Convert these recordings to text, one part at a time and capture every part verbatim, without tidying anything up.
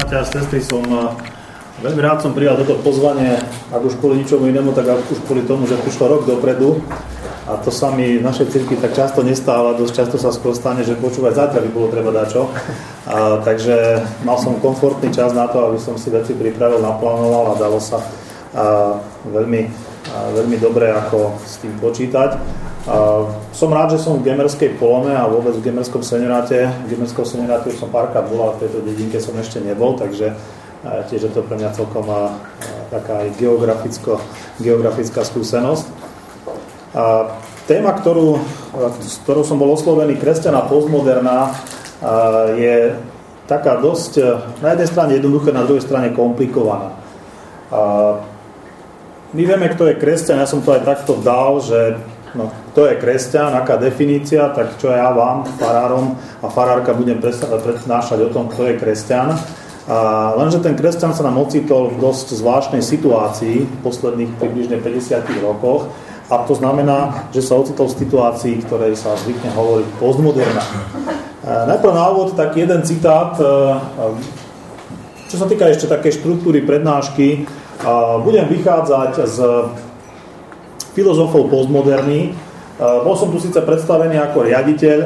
bratia a sestry, som veľmi rád som prijal toto pozvanie, ak už kvôli ničomu inému, tak už kvôli tomu, že prišlo rok dopredu. A to sa mi v našej cirkvi tak často nestáva, dosť často sa skôr stane, že počúvať zajtra by bolo treba dačo. A, takže mal som komfortný čas na to, aby som si veci pripravil, naplánoval a dalo sa a, veľmi, a, veľmi dobre ako s tým počítať. A, som rád, že som v Gemerskej Polome a vôbec v Gemerskom senioráte. V Gemerskom senioráte už som párkrát bol, ale v tejto dedinke som ešte nebol, takže a, tiež je to pre mňa celkom a, a, taká aj geograficko, geografická skúsenosť. A téma, ktorú, s ktorou som bol oslovený, kresťaná postmoderná, je taká dosť na jednej strane jednoduché, na druhej strane komplikovaná. A my vieme, kto je kresťan, ja som to aj takto dal, že no, kto je kresťan, aká definícia, tak čo ja vám, farárom a farárka budem prednášať o tom, kto je kresťan. A lenže ten kresťan sa nám ocitol v dosť zvláštnej situácii v posledných približne päťdesiatich rokoch. A to znamená, že sa ocitol v situácii, ktorej sa zvykne hovoriť postmoderná. Najprv na úvod taký jeden citát, čo sa týka ešte takej štruktúry prednášky. Budem vychádzať z filozofov postmoderny. Bol som tu síce predstavený ako riaditeľ.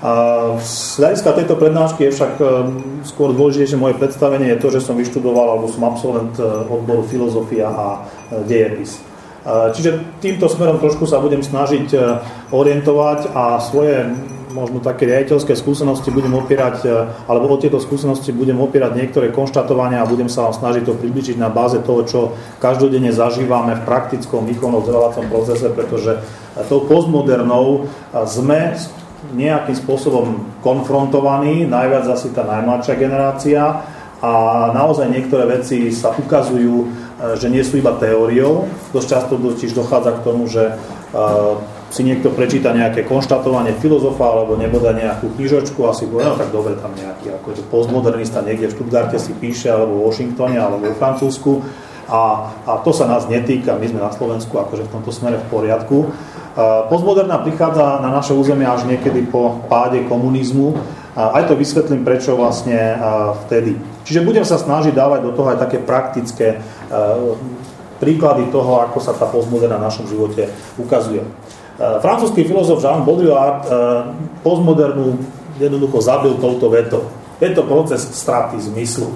Z hľadiska tejto prednášky je však skôr dôležitejšie moje predstavenie je to, že som vyštudoval alebo som absolvent odboru filozofia a dejepis. Čiže týmto smerom trošku sa budem snažiť orientovať a svoje možno také riaditeľské skúsenosti budem opierať, alebo o tieto skúsenosti budem opierať niektoré konštatovania a budem sa vám snažiť to približiť na báze toho, čo každodenne zažívame v praktickom výchovno-vzdelávacom procese, pretože tou postmodernou sme nejakým spôsobom konfrontovaní, najviac asi tá najmladšia generácia, a naozaj niektoré veci sa ukazujú, že nie sú iba teóriou. Dosť často totiž dochádza k tomu, že si niekto prečíta nejaké konštatovanie filozofa alebo nebodaj nejakú knižočku a si povie, no tak dobre, tam nejaký akože postmodernista niekde v Stuttgarte si píše, alebo v Washingtone, alebo v Francúzsku. A, a to sa nás netýka, my sme na Slovensku akože v tomto smere v poriadku. Postmoderná prichádza na naše územie až niekedy po páde komunizmu. Aj to vysvetlím, prečo vlastne vtedy. Čiže budem sa snažiť dávať do toho aj také praktické príklady toho, ako sa tá postmoderná v našom živote ukazuje. Francúzsky filozof Jean Baudrillard postmodernú jednoducho zabil touto vetou. Je to proces straty zmyslu.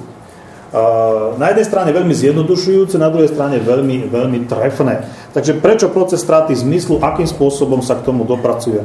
Na jednej strane veľmi zjednodušujúce, na druhej strane veľmi, veľmi trefné. Takže prečo proces straty zmyslu, akým spôsobom sa k tomu dopracuje?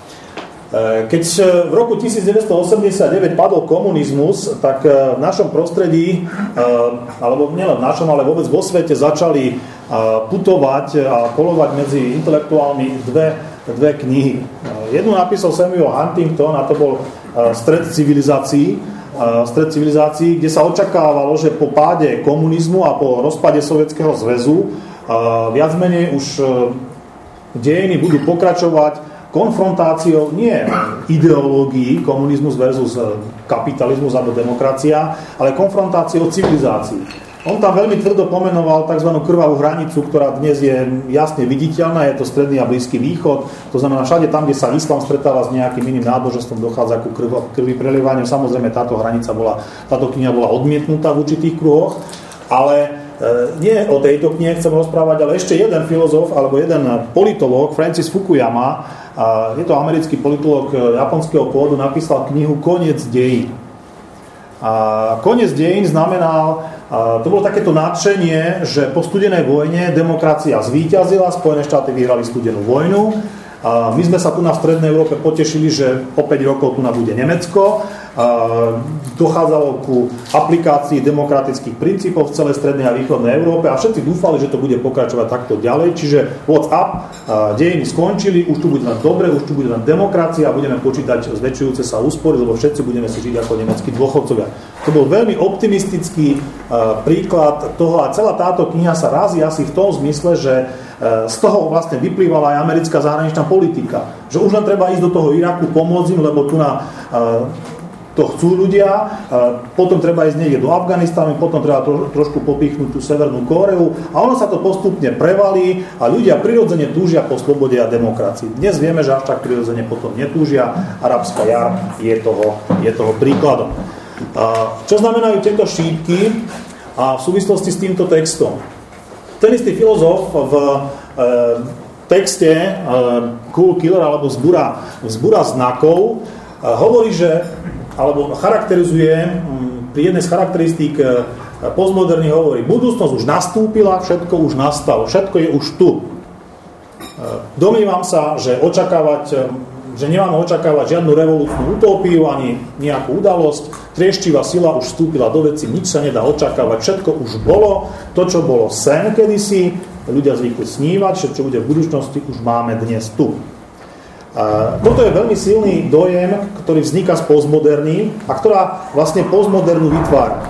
Keď v roku devätnásťstoosemdesiatdeväť padol komunizmus, tak v našom prostredí, alebo nielen v našom, ale vôbec vo svete začali putovať a polovať medzi intelektuálmi dve, dve knihy. Jednu napísal Samuel Huntington a to bol Stred civilizácií, Stred civilizácií, kde sa očakávalo, že po páde komunizmu a po rozpade Sovietskeho zväzu viac menej už dejiny budú pokračovať konfrontáciou nie ideológií, komunizmus versus kapitalizmus alebo demokracia, ale konfrontáciou civilizácií. On tam veľmi tvrdo pomenoval tzv. Krvavú hranicu, ktorá dnes je jasne viditeľná, je to Stredný a Blízky východ, to znamená všade tam, kde sa islám stretáva s nejakým iným náboženstvom, dochádza ku krvi prelievaniu. Samozrejme táto hranica bola, táto kniha bola odmietnutá v určitých kruhoch, ale nie o tejto knihe chcem rozprávať, ale ešte jeden filozof alebo jeden politológ, Francis Fukuyama, je to americký politológ japonského pôvodu, napísal knihu Koniec dejín. A Koniec dejín znamenal, to bolo takéto nadšenie, že po studenej vojne demokracia zvíťazila, Spojené štáty vyhrali studenú vojnu. A my sme sa tu na strednej Európe potešili, že po päť rokov tu bude Nemecko. A dochádzalo ku aplikácii demokratických princípov v celej strednej a východnej Európe a všetci dúfali, že to bude pokračovať takto ďalej. Čiže what's up, dejiny skončili, už tu bude len dobre, už tu bude len demokracia a budeme počítať zväčšujúce sa úspory, lebo všetci budeme si žiť ako nemeckí dôchodcovia. To bol veľmi optimistický príklad toho a celá táto kniha sa razí asi v tom zmysle, že z toho vlastne vyplývala aj americká zahraničná politika. Že už len treba ísť do toho Iraku, pomôcť im, lebo tu na to chcú ľudia, potom treba ísť niekde do Afganistanu, potom treba to, trošku popichnúť tú Severnú Kóreu a ono sa to postupne prevalí a ľudia prirodzene túžia po slobode a demokracii. Dnes vieme, že až tak prirodzene potom netúžia. Arabská jar je toho, je toho príkladom. Čo znamenajú tieto šípky a v súvislosti s týmto textom? Ten istý filozof v texte Cool Killer alebo Vzbúra, vzbúra znakov hovorí, že, alebo charakterizuje pri jednej z charakteristík postmoderny hovorí, budúcnosť už nastúpila, všetko už nastalo, všetko je už tu. Domnívam sa, že očakávať, že nemáme očakávať žiadnu revolúciu utópiu, ani nejakú udalosť, trieštivá sila už vstúpila do veci, nič sa nedá očakávať, všetko už bolo, to, čo bolo sen kedysi, ľudia zvykli snívať, všetko, čo bude v budúcnosti, už máme dnes tu. Toto je veľmi silný dojem, ktorý vzniká z postmoderny a ktorá vlastne postmodernu vytvára.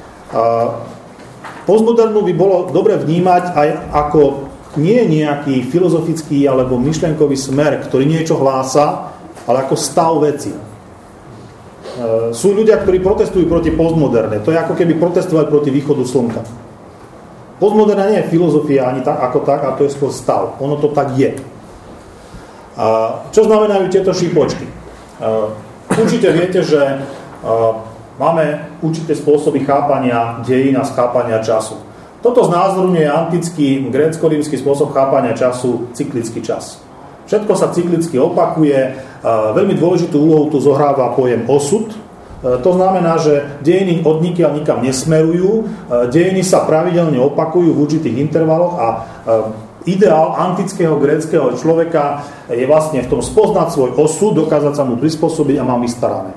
Postmodernu by bolo dobre vnímať aj ako nie nejaký filozofický alebo myšlienkový smer, ktorý niečo hlása, ale ako stav veci. Sú ľudia, ktorí protestujú proti postmoderne. To je ako keby protestovať proti východu slnka. Postmoderná nie je filozofia ani tak, ako tak, a to je skôr stav. Ono to tak je. A čo znamenajú tieto šípočky? Určite viete, že máme určité spôsoby chápania dejín a chápania času. Toto znázorňuje antický, grécko-rímsky spôsob chápania času, cyklický čas. Všetko sa cyklicky opakuje. Veľmi dôležitú úlohu tu zohráva pojem osud. To znamená, že dejiny od nikiaľ nikam nesmerujú. Dejiny sa pravidelne opakujú v určitých intervaloch a ideál antického gréckeho človeka je vlastne v tom spoznať svoj osud, dokázať sa mu prispôsobiť a mám vystarané.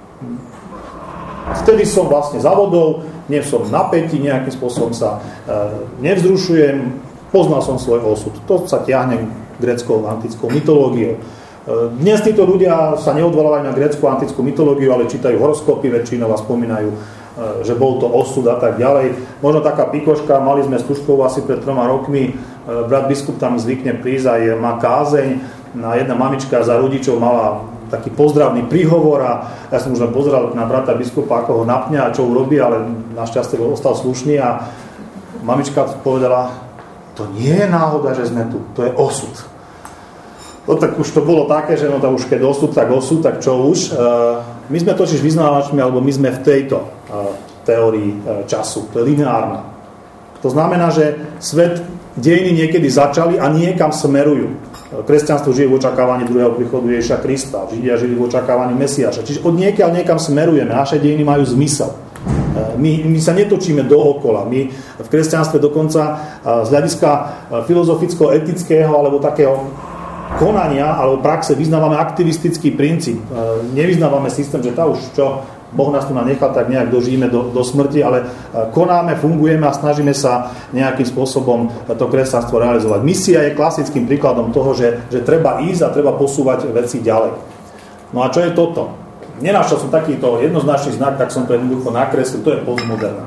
Vtedy som vlastne za vodou, nie som napätý, nejakým spôsobom sa e, nevzrušujem, poznal som svoj osud. To sa ťahne gréckou antickou mytológiou. E, dnes títo ľudia sa neodvolávajú na grécku antickú mytológiu, ale čítajú horoskopy väčšinou a spomínajú, e, že bol to osud a tak ďalej. Možno taká pikoška, mali sme s Tuškou asi pred troma rokmi, e, brat biskup tam zvykne prísť aj má kázeň, a jedna mamička za rodičov mala taký pozdravný príhovor a ja som už len pozeral na brata biskupa, ako ho napne a čo urobí, ale našťastie ostal slušný a mamička povedala, to nie je náhoda, že sme tu, to je osud. No tak už to bolo také, že no to už keď osud, tak osud, tak čo už. My sme totiž vyznávačmi, alebo my sme v tejto teórii času, to je lineárna. To znamená, že svet, dejiny niekedy začali a niekam smerujú. Kresťanstvo žije v očakávaní druhého príchodu Ježiša Krista. Židia žili v očakávaní Mesiáša. Čiže od niekiaľ niekam smerujeme. Naše dejiny majú zmysel. My, my sa netočíme dookola. My v kresťanstve dokonca z hľadiska filozoficko-etického alebo takého konania alebo praxe vyznávame aktivistický princíp. Nevyznávame systém, že tá už čo Boh nás tu nechal, tak nejak dožijeme do, do smrti, ale konáme, fungujeme a snažíme sa nejakým spôsobom to kresťanstvo realizovať. Misia je klasickým príkladom toho, že, že treba ísť a treba posúvať veci ďalej. No a čo je toto? Nenašiel som takýto jednoznačný znak, tak som to jednoducho nakreslil, to je postmoderná.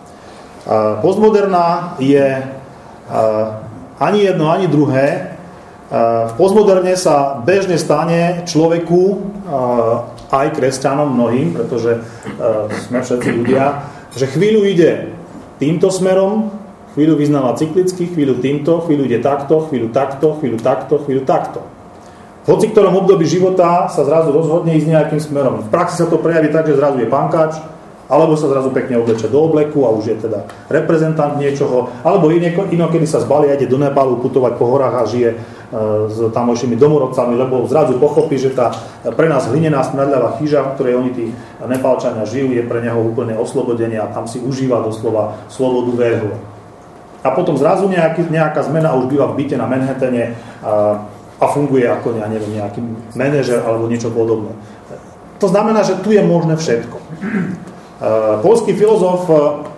Postmoderná je ani jedno, ani druhé. V postmoderne sa bežne stane človeku, aj kresťanom mnohým, pretože uh, sme všetci ľudia, že chvíľu ide týmto smerom, chvíľu vyznáva cyklicky, chvíľu týmto, chvíľu ide takto, chvíľu takto, chvíľu takto, chvíľu takto. V hoci ktorom období života sa zrazu rozhodne ísť nejakým smerom. V praxi sa to prejaví tak, že zrazu je pankáč, alebo sa zrazu pekne obleče do obleku a už je teda reprezentant niečoho, alebo inokedy sa zbalí a ide do Nepálu putovať po horách a žije s tamojšími domorodcami, lebo zrazu pochopí, že tá pre nás hlinená smradľavá chyža, v ktorej oni tí Nepálčania žijú, je pre neho úplne oslobodenie a tam si užíva doslova slobodu verhu. A potom zrazu nejaký, nejaká zmena už býva v byte na Manhattane a, a funguje ako ja neviem, nejaký manažer alebo niečo podobné. To znamená, že tu je možné všetko. Poľský filozof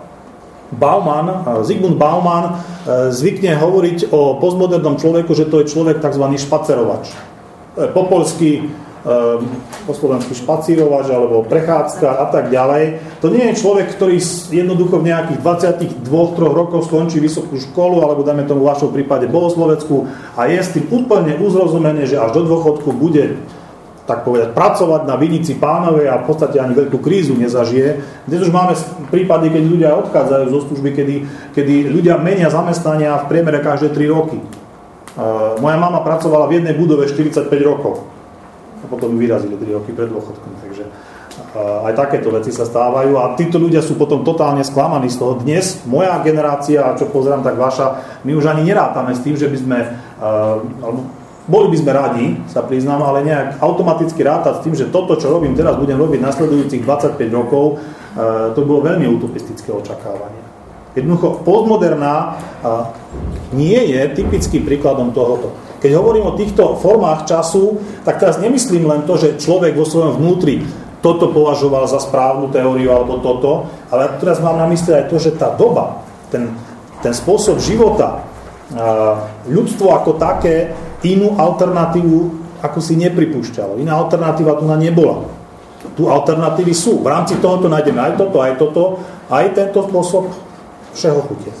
Bauman, Zygmunt Bauman zvykne hovoriť o postmodernom človeku, že to je človek tzv. Špacerovač. Po poľsky, po slovensky špacírovač alebo prechádzka a tak ďalej. To nie je človek, ktorý jednoducho v nejakých dvadsiatich dvoch troch rokoch skončí vysokú školu alebo dajme tomu v vašom prípade bohosloveckú a je s tým úplne uzrozumené, že až do dôchodku bude tak povedať, pracovať na vinici Pánovej a v podstate ani veľkú krízu nezažije. Dnes už máme prípady, keď ľudia odchádzajú zo služby, kedy, kedy ľudia menia zamestnania v priemere každé tri roky. Uh, moja mama pracovala v jednej budove štyridsaťpäť rokov. A potom ju vyrazili tri roky pred dôchodkom. Takže aj takéto veci sa stávajú a títo ľudia sú potom totálne sklamaní z toho. Dnes moja generácia, a čo pozerám, tak vaša, my už ani nerátame s tým, že by sme, alebo boli by sme radi, sa priznám, ale nejak automaticky rátať s tým, že toto, čo robím teraz, budem robiť nasledujúcich dvadsaťpäť rokov, to bolo veľmi utopistické očakávanie. Jednoducho, postmoderná nie je typickým príkladom tohoto. Keď hovorím o týchto formách času, tak teraz nemyslím len to, že človek vo svojom vnútri toto považoval za správnu teóriu alebo toto, ale teraz mám na mysli aj to, že tá doba, ten, ten spôsob života, ľudstvo ako také inú alternatívu ako si nepripúšťalo. Iná alternatíva tu na nebola. Tu alternatívy sú. V rámci tohoto nájdeme aj toto, aj toto, aj tento spôsob všeho chutie.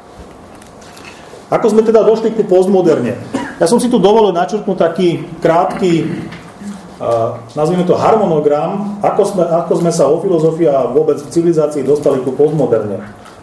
Ako sme teda došli ku postmoderne? Ja som si tu dovolil načrtnúť taký krátky, uh, nazvime to harmonogram, ako sme, ako sme sa o filozofii a vôbec v civilizácii dostali ku postmoderne.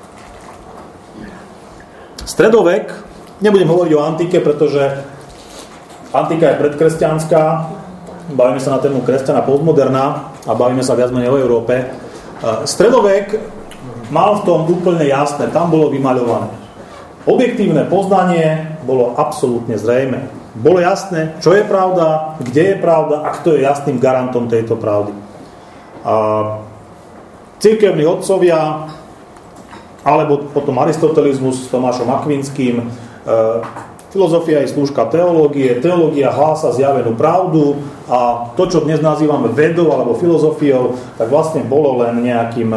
Stredovek, nebudem hovoriť o antike, pretože antika je predkresťanská, bavíme sa na tému kresťana postmoderná a bavíme sa viac menej o Európe. Stredovek mal v tom úplne jasné, tam bolo vymaľované. Objektívne poznanie bolo absolútne zrejmé. Bolo jasné, čo je pravda, kde je pravda a kto je jasným garantom tejto pravdy. Cirkevní otcovia, alebo potom aristotelizmus s Tomášom Akvinským, filozofia je slúžka teológie, teológia hlása zjavenú pravdu a to, čo dnes nazývame vedou alebo filozofiou, tak vlastne bolo len nejakým,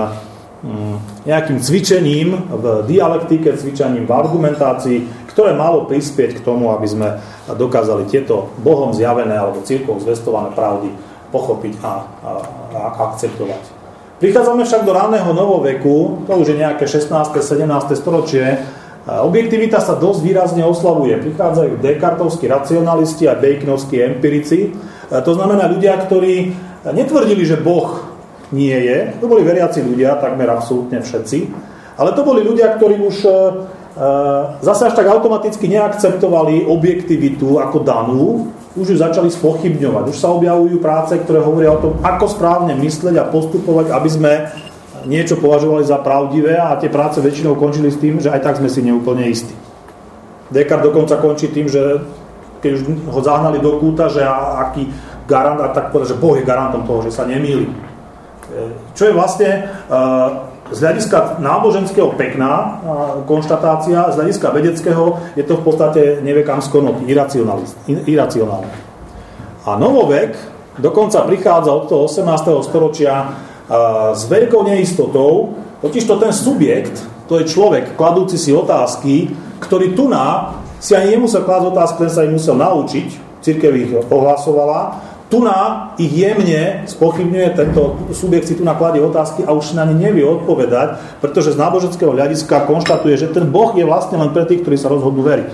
nejakým cvičením v dialektike, cvičením v argumentácii, ktoré malo prispieť k tomu, aby sme dokázali tieto Bohom zjavené alebo cirkvou zvestované pravdy pochopiť a, a, a akceptovať. Prichádzame však do raného novoveku, to už je nejaké šestnáste sedemnáste storočie. Objektivita sa dosť výrazne oslavuje. Prichádzajú Descartovskí racionalisti a Baconovskí empirici. To znamená ľudia, ktorí netvrdili, že Boh nie je. To boli veriaci ľudia, takmer absolútne všetci. Ale to boli ľudia, ktorí už zase až tak automaticky neakceptovali objektivitu ako danú. Už ju začali spochybňovať. Už sa objavujú práce, ktoré hovoria o tom, ako správne mysleť a postupovať, aby sme niečo považovali za pravdivé a tie práce väčšinou končili s tým, že aj tak sme si neúplne istí. Descartes dokonca končí tým, že keď už ho zahnali do kúta, že aký garant, a tak povedal, že Boh je garantom toho, že sa nemýli. Čo je vlastne z hľadiska náboženského pekná konštatácia, z hľadiska vedeckého je to v podstate nevie kam skonotý, iracionálne. A novovek dokonca prichádza od toho osemnásteho storočia s veľkou neistotou, totižto ten subjekt, to je človek, kladúci si otázky, ktorý tu na si ani nemusel klásť otázky, ten sa ich musel naučiť, cirkev ich ohlasovala, tu na ich jemne spochybňuje, tento subjekt si tu na kladie otázky a už na ne nevie odpovedať, pretože z náboženského hľadiska konštatuje, že ten Boh je vlastne len pre tých, ktorí sa rozhodnú veriť.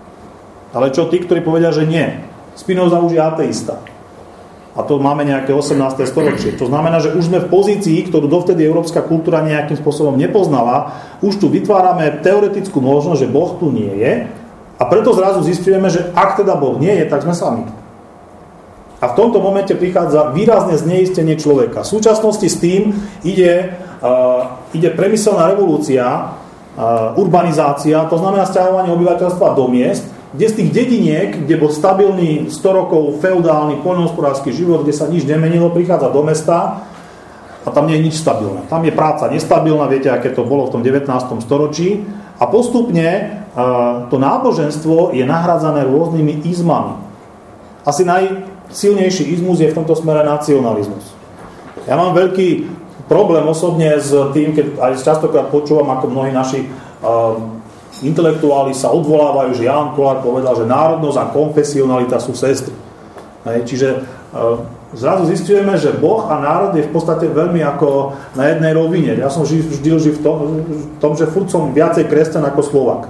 Ale čo tí, ktorí povedia, že nie? Spinoza už je ateista. A to máme nejaké osemnáste storočie. To znamená, že už sme v pozícii, ktorú dovtedy európska kultúra nejakým spôsobom nepoznala, už tu vytvárame teoretickú možnosť, že Boh tu nie je a preto zrazu zistujeme, že ak teda Boh nie je, tak sme sami. A v tomto momente prichádza výrazne zneistenie človeka. V súčasnosti s tým ide, uh, ide priemyselná revolúcia, uh, urbanizácia, to znamená sťahovanie obyvateľstva do miest, kde z tých dediniek, kde bol stabilný sto rokov feudálny poľnohospodársky život, kde sa nič nemenilo, prichádza do mesta a tam nie je nič stabilné. Tam je práca nestabilná, viete, aké to bolo v tom devätnástom storočí a postupne uh, to náboženstvo je nahradzané rôznymi izmami. Asi najsilnejší izmus je v tomto smere nacionalizmus. Ja mám veľký problém osobne s tým, keď aj častokrát počúvam, ako mnohí naši uh, intelektuáli sa odvolávajú, že Ján Kollár povedal, že národnosť a konfesionalita sú sestry. Čiže e, zrazu zistujeme, že Boh a národ je v podstate veľmi ako na jednej rovine. Ja som vždy žil v tom, v tom, že furt som viacej kresťan ako Slovák.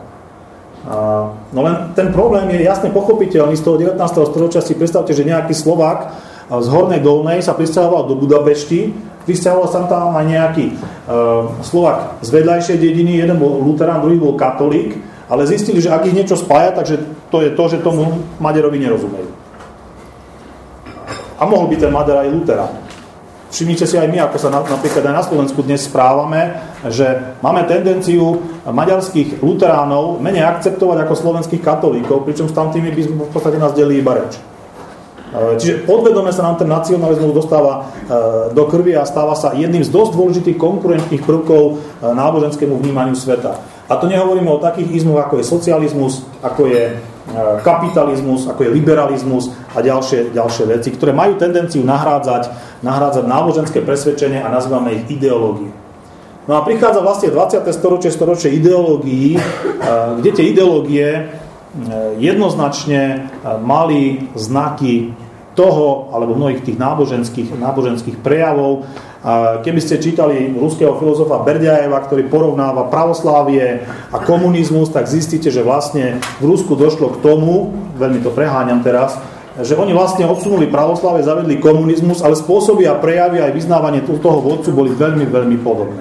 A, no len ten problém je jasne pochopiteľný z toho devätnásteho storočia. Si predstavte, že nejaký Slovák z Hornej Dolnej sa prisťahoval do Budapešti, prisťahoval sa tam aj nejaký uh, Slovák z vedľajšej dediny, jeden bol luterán, druhý bol katolík, ale zistili, že ak ich niečo spája, takže to je to, že tomu Maďarovi nerozumejú. A mohol byť ten Maďar aj luterán. Všimnite si aj my, ako sa napríklad aj na Slovensku dnes správame, že máme tendenciu maďarských luteránov menej akceptovať ako slovenských katolíkov, pričom s tamtými by sme v podstate nás delili iba reč. Čiže podvedome sa nám ten nacionalizmus dostáva do krvi a stáva sa jedným z dosť dôležitých konkurenčných prvkov náboženskému vnímaniu sveta. A to nehovoríme o takých izmoch, ako je socializmus, ako je kapitalizmus, ako je liberalizmus a ďalšie, ďalšie veci, ktoré majú tendenciu nahrádzať, nahrádzať náboženské presvedčenie a nazývame ich ideológie. No a prichádza vlastne dvadsiate storočie, storočie ideológií, kde tie ideológie jednoznačne mali znaky toho, alebo mnohých tých náboženských, náboženských prejavov. Keby ste čítali ruského filozofa Berdiajeva, ktorý porovnáva pravoslávie a komunizmus, tak zistíte, že vlastne v Rusku došlo k tomu, veľmi to preháňam teraz, že oni vlastne odsunuli pravoslávie, zavedli komunizmus, ale spôsoby a prejavy aj vyznávanie toho vodcu boli veľmi, veľmi podobné.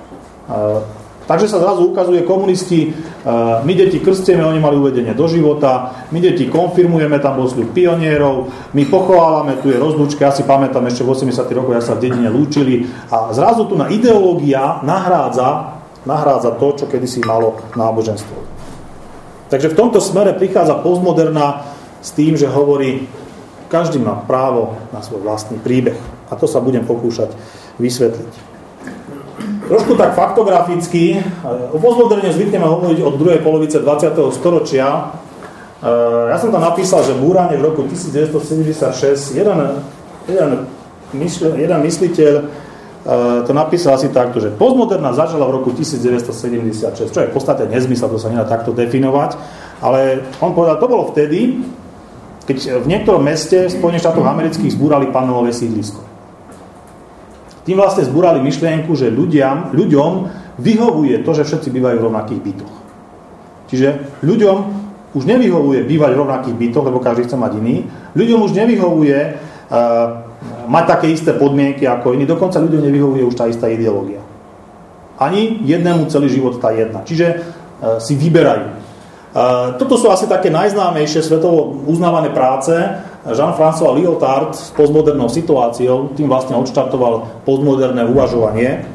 Takže sa zrazu ukazuje, komunisti, my deti krstieme, oni mali uvedenie do života, my deti konfirmujeme, tam bol sľub pionierov, my pochovávame, tu je rozlúčka, ja si pamätám ešte v osemdesiatych rokoch, jak sa v dedine lúčili a zrazu tu na ideológia nahrádza, nahrádza to, čo kedysi malo náboženstvo. Takže v tomto smere prichádza postmoderná s tým, že hovorí, každý má právo na svoj vlastný príbeh. A to sa budem pokúšať vysvetliť. Trošku tak faktograficky, o postmoderne zvykneme hovoriť od druhej polovice dvadsiateho storočia. Ja som tam napísal, že búranie v roku devätnásťsedemdesiatšesť, jeden, jeden, mysl, jeden mysliteľ to napísal asi takto, že postmoderna začala v roku devätnásťsedemdesiatšesť, čo je v podstate nezmysel, to sa nedá takto definovať, ale on povedal, to bolo vtedy, keď v niektorom meste Spojených štátov amerických zbúrali panelové sídlisko. Tým vlastne zbúrali myšlienku, že ľuďom, ľuďom vyhovuje to, že všetci bývajú v rovnakých bytoch. Čiže ľuďom už nevyhovuje bývať v rovnakých bytoch, lebo každý chce mať iný. Ľuďom už nevyhovuje uh, mať také isté podmienky ako iní. Dokonca ľuďom nevyhovuje už tá istá ideológia. Ani jednému celý život tá jedna. Čiže uh, si vyberajú. Uh, toto sú asi také najznámejšie svetovo uznávané práce. Jean-François Lyotard s postmodernou situáciou, tým vlastne odštartoval postmoderné uvažovanie.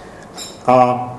A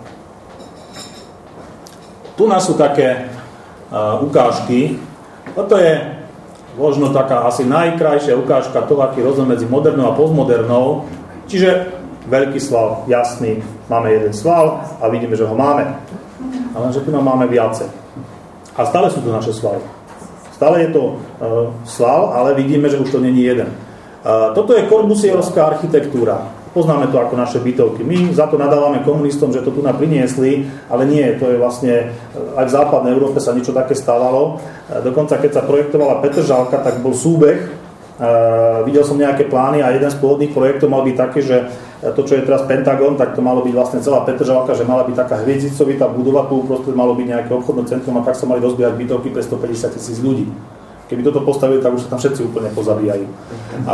tu nás sú také uh, ukážky. Toto je možno taká asi najkrajšia ukážka toho, aký rozdiel medzi modernou a postmodernou. Čiže veľký sval, jasný, máme jeden sval a vidíme, že ho máme. Ale že tu máme viacej. A stále sú tu naše svaly. Stále je to uh, sval, ale vidíme, že už to není jeden. Uh, toto je korbusierovská architektúra. Poznáme to ako naše bytovky. My za to nadávame komunistom, že to tu napriniesli, ale nie, to je vlastne, aj v západnej Európe sa niečo také stávalo. Uh, dokonca keď sa projektovala Petržalka, tak bol súbeh. Uh, videl som nejaké plány a jeden z pôvodných projektov mal byť taký, že to, čo je teraz Pentagon, tak to malo byť vlastne celá Petržalka, že mala byť taká hviezdicovitá budova, tu proste malo byť nejaké obchodné centrum a tak sa mali rozbíjať bytovky pre stopäťdesiat tisíc ľudí. Keby toto postavili, tak už sa tam všetci úplne pozabíjajú. A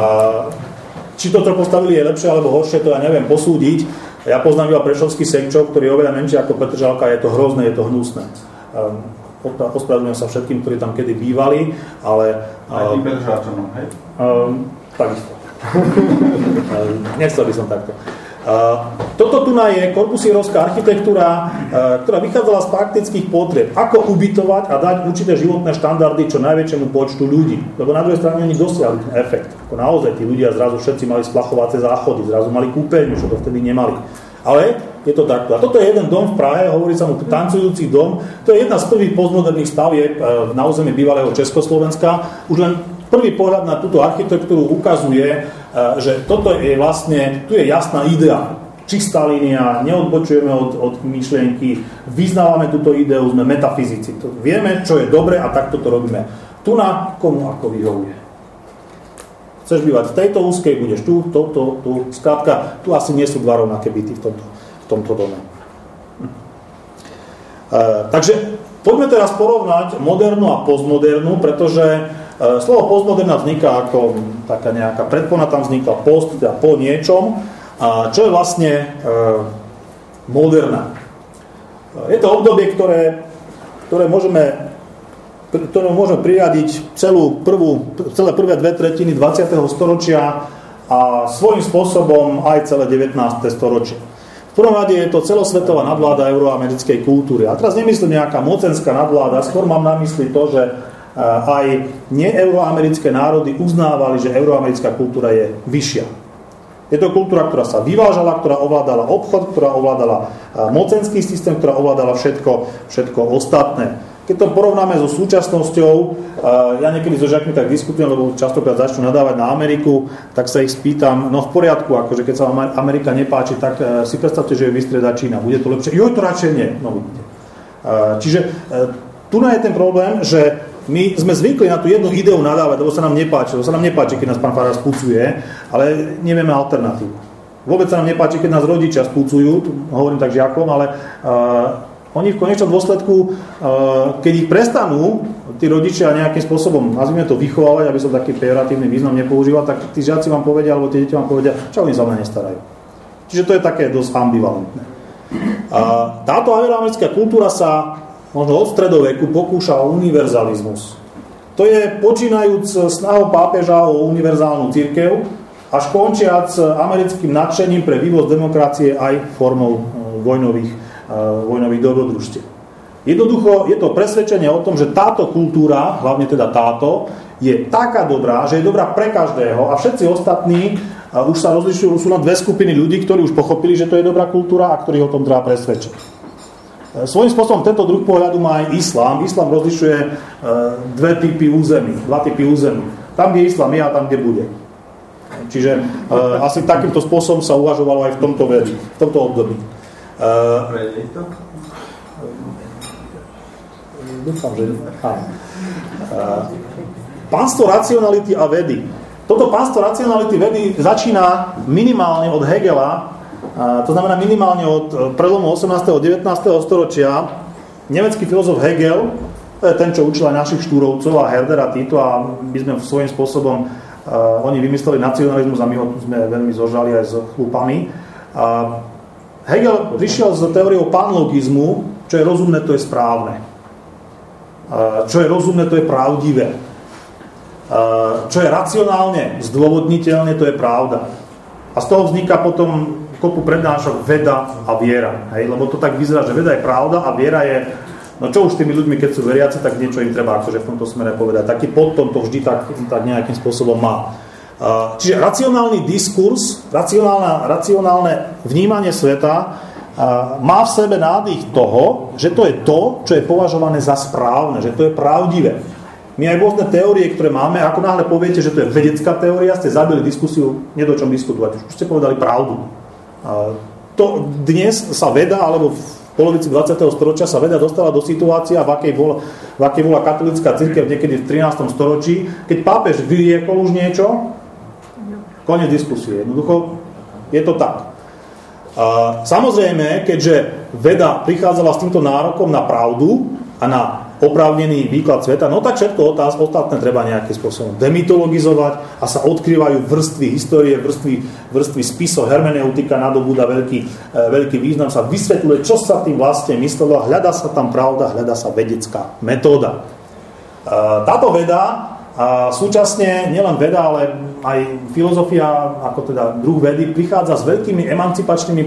či toto postavili je lepšie alebo horšie, to ja neviem posúdiť. Ja poznám iba prešovský Sekčov, ktorý je oveľa menší ako Petržalka, je to hrozné, je to hnusné. Ospravedlňujem sa všetkým, ktorí tam kedy bývali, ale... Aj tým Petržalčanom, hej? Um, takisto. Nechcel by som takto. Uh, toto tu je korbusierovská architektúra, uh, ktorá vychádzala z praktických potrieb. Ako ubytovať a dať určité životné štandardy čo najväčšiemu počtu ľudí. Lebo na druhej strane oni dosiahli ten efekt. Ako naozaj tí ľudia zrazu všetci mali splachovacie záchody, zrazu mali kúpeľňu, čo to vtedy nemali. Ale je to takto. A toto je jeden dom v Prahe, hovorí sa mu tancujúci dom. To je jedna z prvých postmoderných stavieb na území bývalého Československa. Už len prvý pohľad na túto architektúru ukazuje, že toto je vlastne, tu je jasná idea. Čistá línia, neodbočujeme od, od myšlienky, vyznávame túto ideu, sme metafyzici. To vieme, čo je dobre a takto to robíme. Tu na komu ako vyhovuje. Chceš bývať v tejto úzkej, budeš tu, to, to, tu. Skrátka, tu asi nie sú dva rovnaké byty v tomto, v tomto dome. Hm. E, takže poďme teraz porovnať modernú a postmodernú, pretože e, slovo postmoderná vzniká ako taká nejaká predpona, tam vznikla post, teda po niečom, a čo je vlastne e, moderná. Je to obdobie, ktoré, ktoré môžeme ktorému môžeme priradiť celú prvú, celé prvé dve tretiny dvadsiateho storočia. a svojím spôsobom aj celé devätnáste storočie. V prvom rade je to celosvetová nadvláda euroamerickej kultúry. A teraz nemyslím nejaká mocenská nadvláda, skôr mám na mysli to, že aj neeuroamerické národy uznávali, že euroamerická kultúra je vyššia. Je to kultúra, ktorá sa vyvážala, ktorá ovládala obchod, ktorá ovládala mocenský systém, ktorá ovládala všetko, všetko ostatné. Keď to porovnáme so súčasnosťou, ja niekedy so žiakmi tak diskutujem, lebo častokrát začnú nadávať na Ameriku, tak sa ich spýtam, no v poriadku, akože keď sa vám Amerika nepáči, tak si predstavte, že ju vystrieda Čína. Bude to lepšie? Joj, to radšej nie. No vidíte. Čiže tu je ten problém, že my sme zvykli na tú jednu ideu nadávať, lebo sa nám nepáči. Lebo sa nám nepáči, keď nás pán farár spúcuje, ale nevieme alternatívu. Vôbec sa nám nepáči, keď nás rodičia spúcujú, hovorím tak žiakom, ale uh, oni v konečnom dôsledku, uh, keď ich prestanú, tí rodičia nejakým spôsobom, nazvime to vychovávať, aby som taký pejoratívny význam nepoužíval, tak tí žiaci vám povedia, alebo tie deti vám povedia, čo oni sa mňa nestarajú. Čiže to je také dosť ambivalentné. Uh, táto euroamerická kultúra sa možno od stredoveku pokúša o univerzalizmus. To je počínajúc snahou pápeža o univerzálnu cirkev, až končiac americkým nadšením pre vývoz demokracie aj formou vojnových, vojnových dobrodružstiev. Jednoducho je to presvedčenie o tom, že táto kultúra, hlavne teda táto, je taká dobrá, že je dobrá pre každého a všetci ostatní už sa rozlišujú, sú na dve skupiny ľudí, ktorí už pochopili, že to je dobrá kultúra a ktorých o tom treba presvedčiť. Svojím spôsobom tento druh pohľadu má aj islám. Islám rozlišuje dve typy území, dva typy území. Tam, kde islám je a tam, kde bude. Čiže uh, asi takýmto spôsobom sa uvažovalo aj v tomto vedi, v tomto období. Uh, dúfam, že áno. Uh, pánstvo racionality a vedy. Toto pánstvo racionality vedy začína minimálne od Hegela. To znamená minimálne od prelomu osemnásteho a devätnásteho storočia. Nemecký filozof Hegel, to je ten, čo učil aj našich Štúrovcov a Herdera Tito a my sme svojím spôsobom, uh, oni vymysleli nacionalizmus a my ho sme veľmi zožali aj s chlupami. Uh, Hegel prišiel s teóriou panlogizmu, čo je rozumné, to je správne. Uh, čo je rozumné, to je pravdivé. Uh, čo je racionálne zdôvodniteľné, to je pravda. A z toho vzniká potom kopu prednášok veda a viera. Hej? Lebo to tak vyzerá, že veda je pravda a viera je, no čo už s tými ľuďmi, keď sú veriaci, tak niečo im treba akože v tomto smere povedať. Taký podton to vždy tak, tak nejakým spôsobom má. Uh, čiže racionálny diskurs, racionálne, racionálne vnímanie sveta uh, má v sebe nádych toho, že to je to, čo je považované za správne, že to je pravdivé. My aj rôzne teórie, ktoré máme, ako náhle poviete, že to je vedecká teória, ste zabili diskusiu, nie do čom diskutovať. Už ste povedali pravdu. To dnes sa veda, alebo v polovici dvadsiateho storočia sa veda dostala do situácie, v akej bola, v akej bola katolická cirkev niekedy v trinástom storočí, keď pápež vyriekol už niečo, koniec diskusie. Jednoducho je to tak. Samozrejme, keďže veda prichádzala s týmto nárokom na pravdu a na oprávnený výklad sveta, no tak všetko otázky ostatné treba nejakým spôsobom demitologizovať a sa odkrývajú vrstvy histórie, vrstvy, vrstvy spisov, hermeneutika nadobúda veľký, veľký význam, sa vysvetľuje, čo sa tým vlastne myslelo, hľadá sa tam pravda, hľadá sa vedecká metóda. Táto veda a súčasne nielen veda, ale aj filozofia, ako teda druh vedy, prichádza s veľkými emancipačnými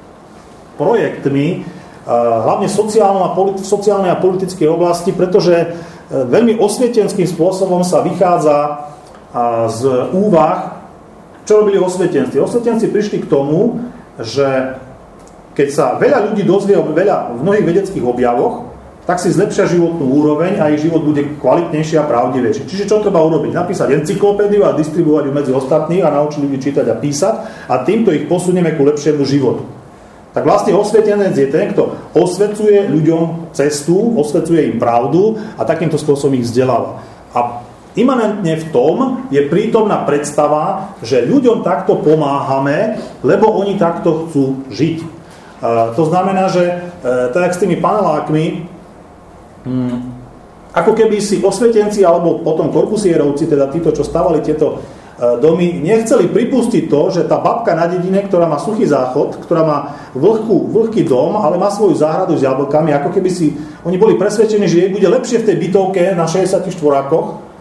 projektmi, hlavne sociálnej a, politi- sociálnej a politickej oblasti, pretože veľmi osvietenským spôsobom sa vychádza z úvah, čo robili osvietenci. Osvietenci prišli k tomu, že keď sa veľa ľudí dozvie o veľa v mnohých vedeckých objavoch, tak si zlepšia životnú úroveň a ich život bude kvalitnejší a pravdivejší. Čiže čo treba urobiť? Napísať encyklopédiu a distribuovať ju medzi ostatných a naučiť ľudí čítať a písať a týmto ich posunieme ku lepšiemu životu. Tak vlastne osvietenec je ten, kto osvecuje ľuďom cestu, osvecuje im pravdu a takýmto spôsobom ich vzdeláva. A imanentne v tom je prítomná predstava, že ľuďom takto pomáhame, lebo oni takto chcú žiť. E, to znamená, že e, tak s tými panelákmi, hm, ako keby si osvietenci alebo potom korpusierovci, teda títo, čo stavali tieto domy, nechceli pripustiť to, že tá babka na dedine, ktorá má suchý záchod, ktorá má vlhkú, vlhký dom, ale má svoju záhradu s jablkami, ako keby si, oni boli presvedčení, že jej bude lepšie v tej bytovke na šesťdesiatich štvorákoch,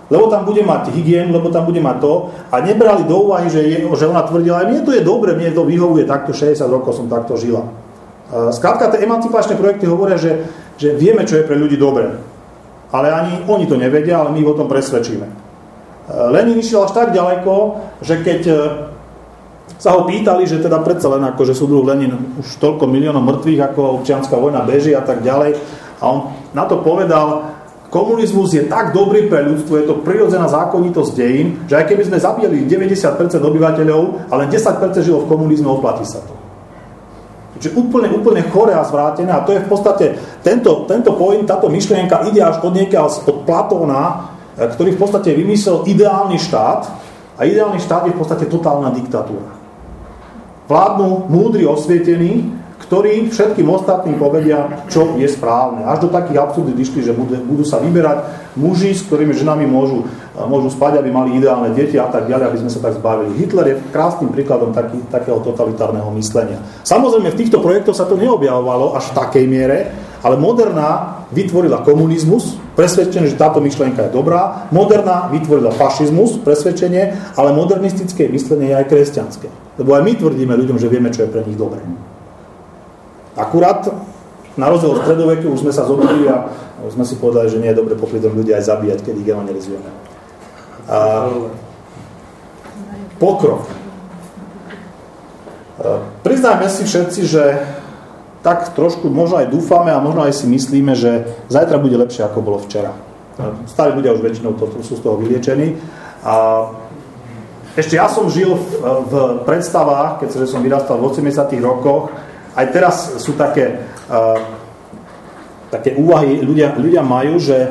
lebo tam bude mať hygienu, lebo tam bude mať to a nebrali do úvahy, že, je, že ona tvrdila, aj mne to je dobre, mne to vyhovuje, takto šesťdesiat rokov som takto žila. Skrátka, tie emancipačné projekty hovoria, že, že vieme, čo je pre ľudí dobre. Ale ani oni to nevedia, ale my ich o tom presvedčíme. Lenin išiel až tak ďaleko, že keď sa ho pýtali, že teda predsa len ako, že súdruh Lenin už toľko miliónov mŕtvych, ako občianska vojna beží a tak ďalej, a on na to povedal, komunizmus je tak dobrý pre ľudstvo, je to prirodzená zákonitosť dejín, že aj keby sme zabili deväťdesiat percent obyvateľov, ale desať percent žilo v komunizme, oplatí sa to. Čiže úplne, úplne chore a zvrátené a to je v podstate, tento, tento point, táto myšlienka ide až od niekiaľ, od Platóna, ktorý v podstate vymyslel ideálny štát a ideálny štát je v podstate totálna diktatúra. Vládnu múdri osvietení, ktorí všetkým ostatným povedia, čo je správne. Až do takých absurdít išli, že budú, budú sa vyberať muži, s ktorými ženami môžu, môžu spať, aby mali ideálne deti a tak ďalej, aby sme sa tak zbavili. Hitler je krásnym príkladom taký, takého totalitárneho myslenia. Samozrejme, v týchto projektoch sa to neobjavovalo až v takej miere, ale Moderna vytvorila komunizmus, presvedčenie, že táto myšlienka je dobrá. Moderna vytvorila fašizmus, presvedčenie, ale modernistické myslenie je aj kresťanské. Lebo aj my tvrdíme ľuďom, že vieme, čo je pre nich dobré. Akurát, na rozdiel od stredoveku, už sme sa zobudili a už sme si povedali, že nie je dobre popri tom ľudia aj zabíjať, keď ich evangelizujeme. A pokrok. Priznajme si všetci, že tak trošku možno aj dúfame a možno aj si myslíme, že zajtra bude lepšie, ako bolo včera. Starí ľudia už väčšinou to, sú z toho vyliečení. A ešte ja som žil v, v predstavách, keď som vyrastal v osemdesiatych rokoch. Aj teraz sú také, uh, také úvahy, ľudia, ľudia majú, že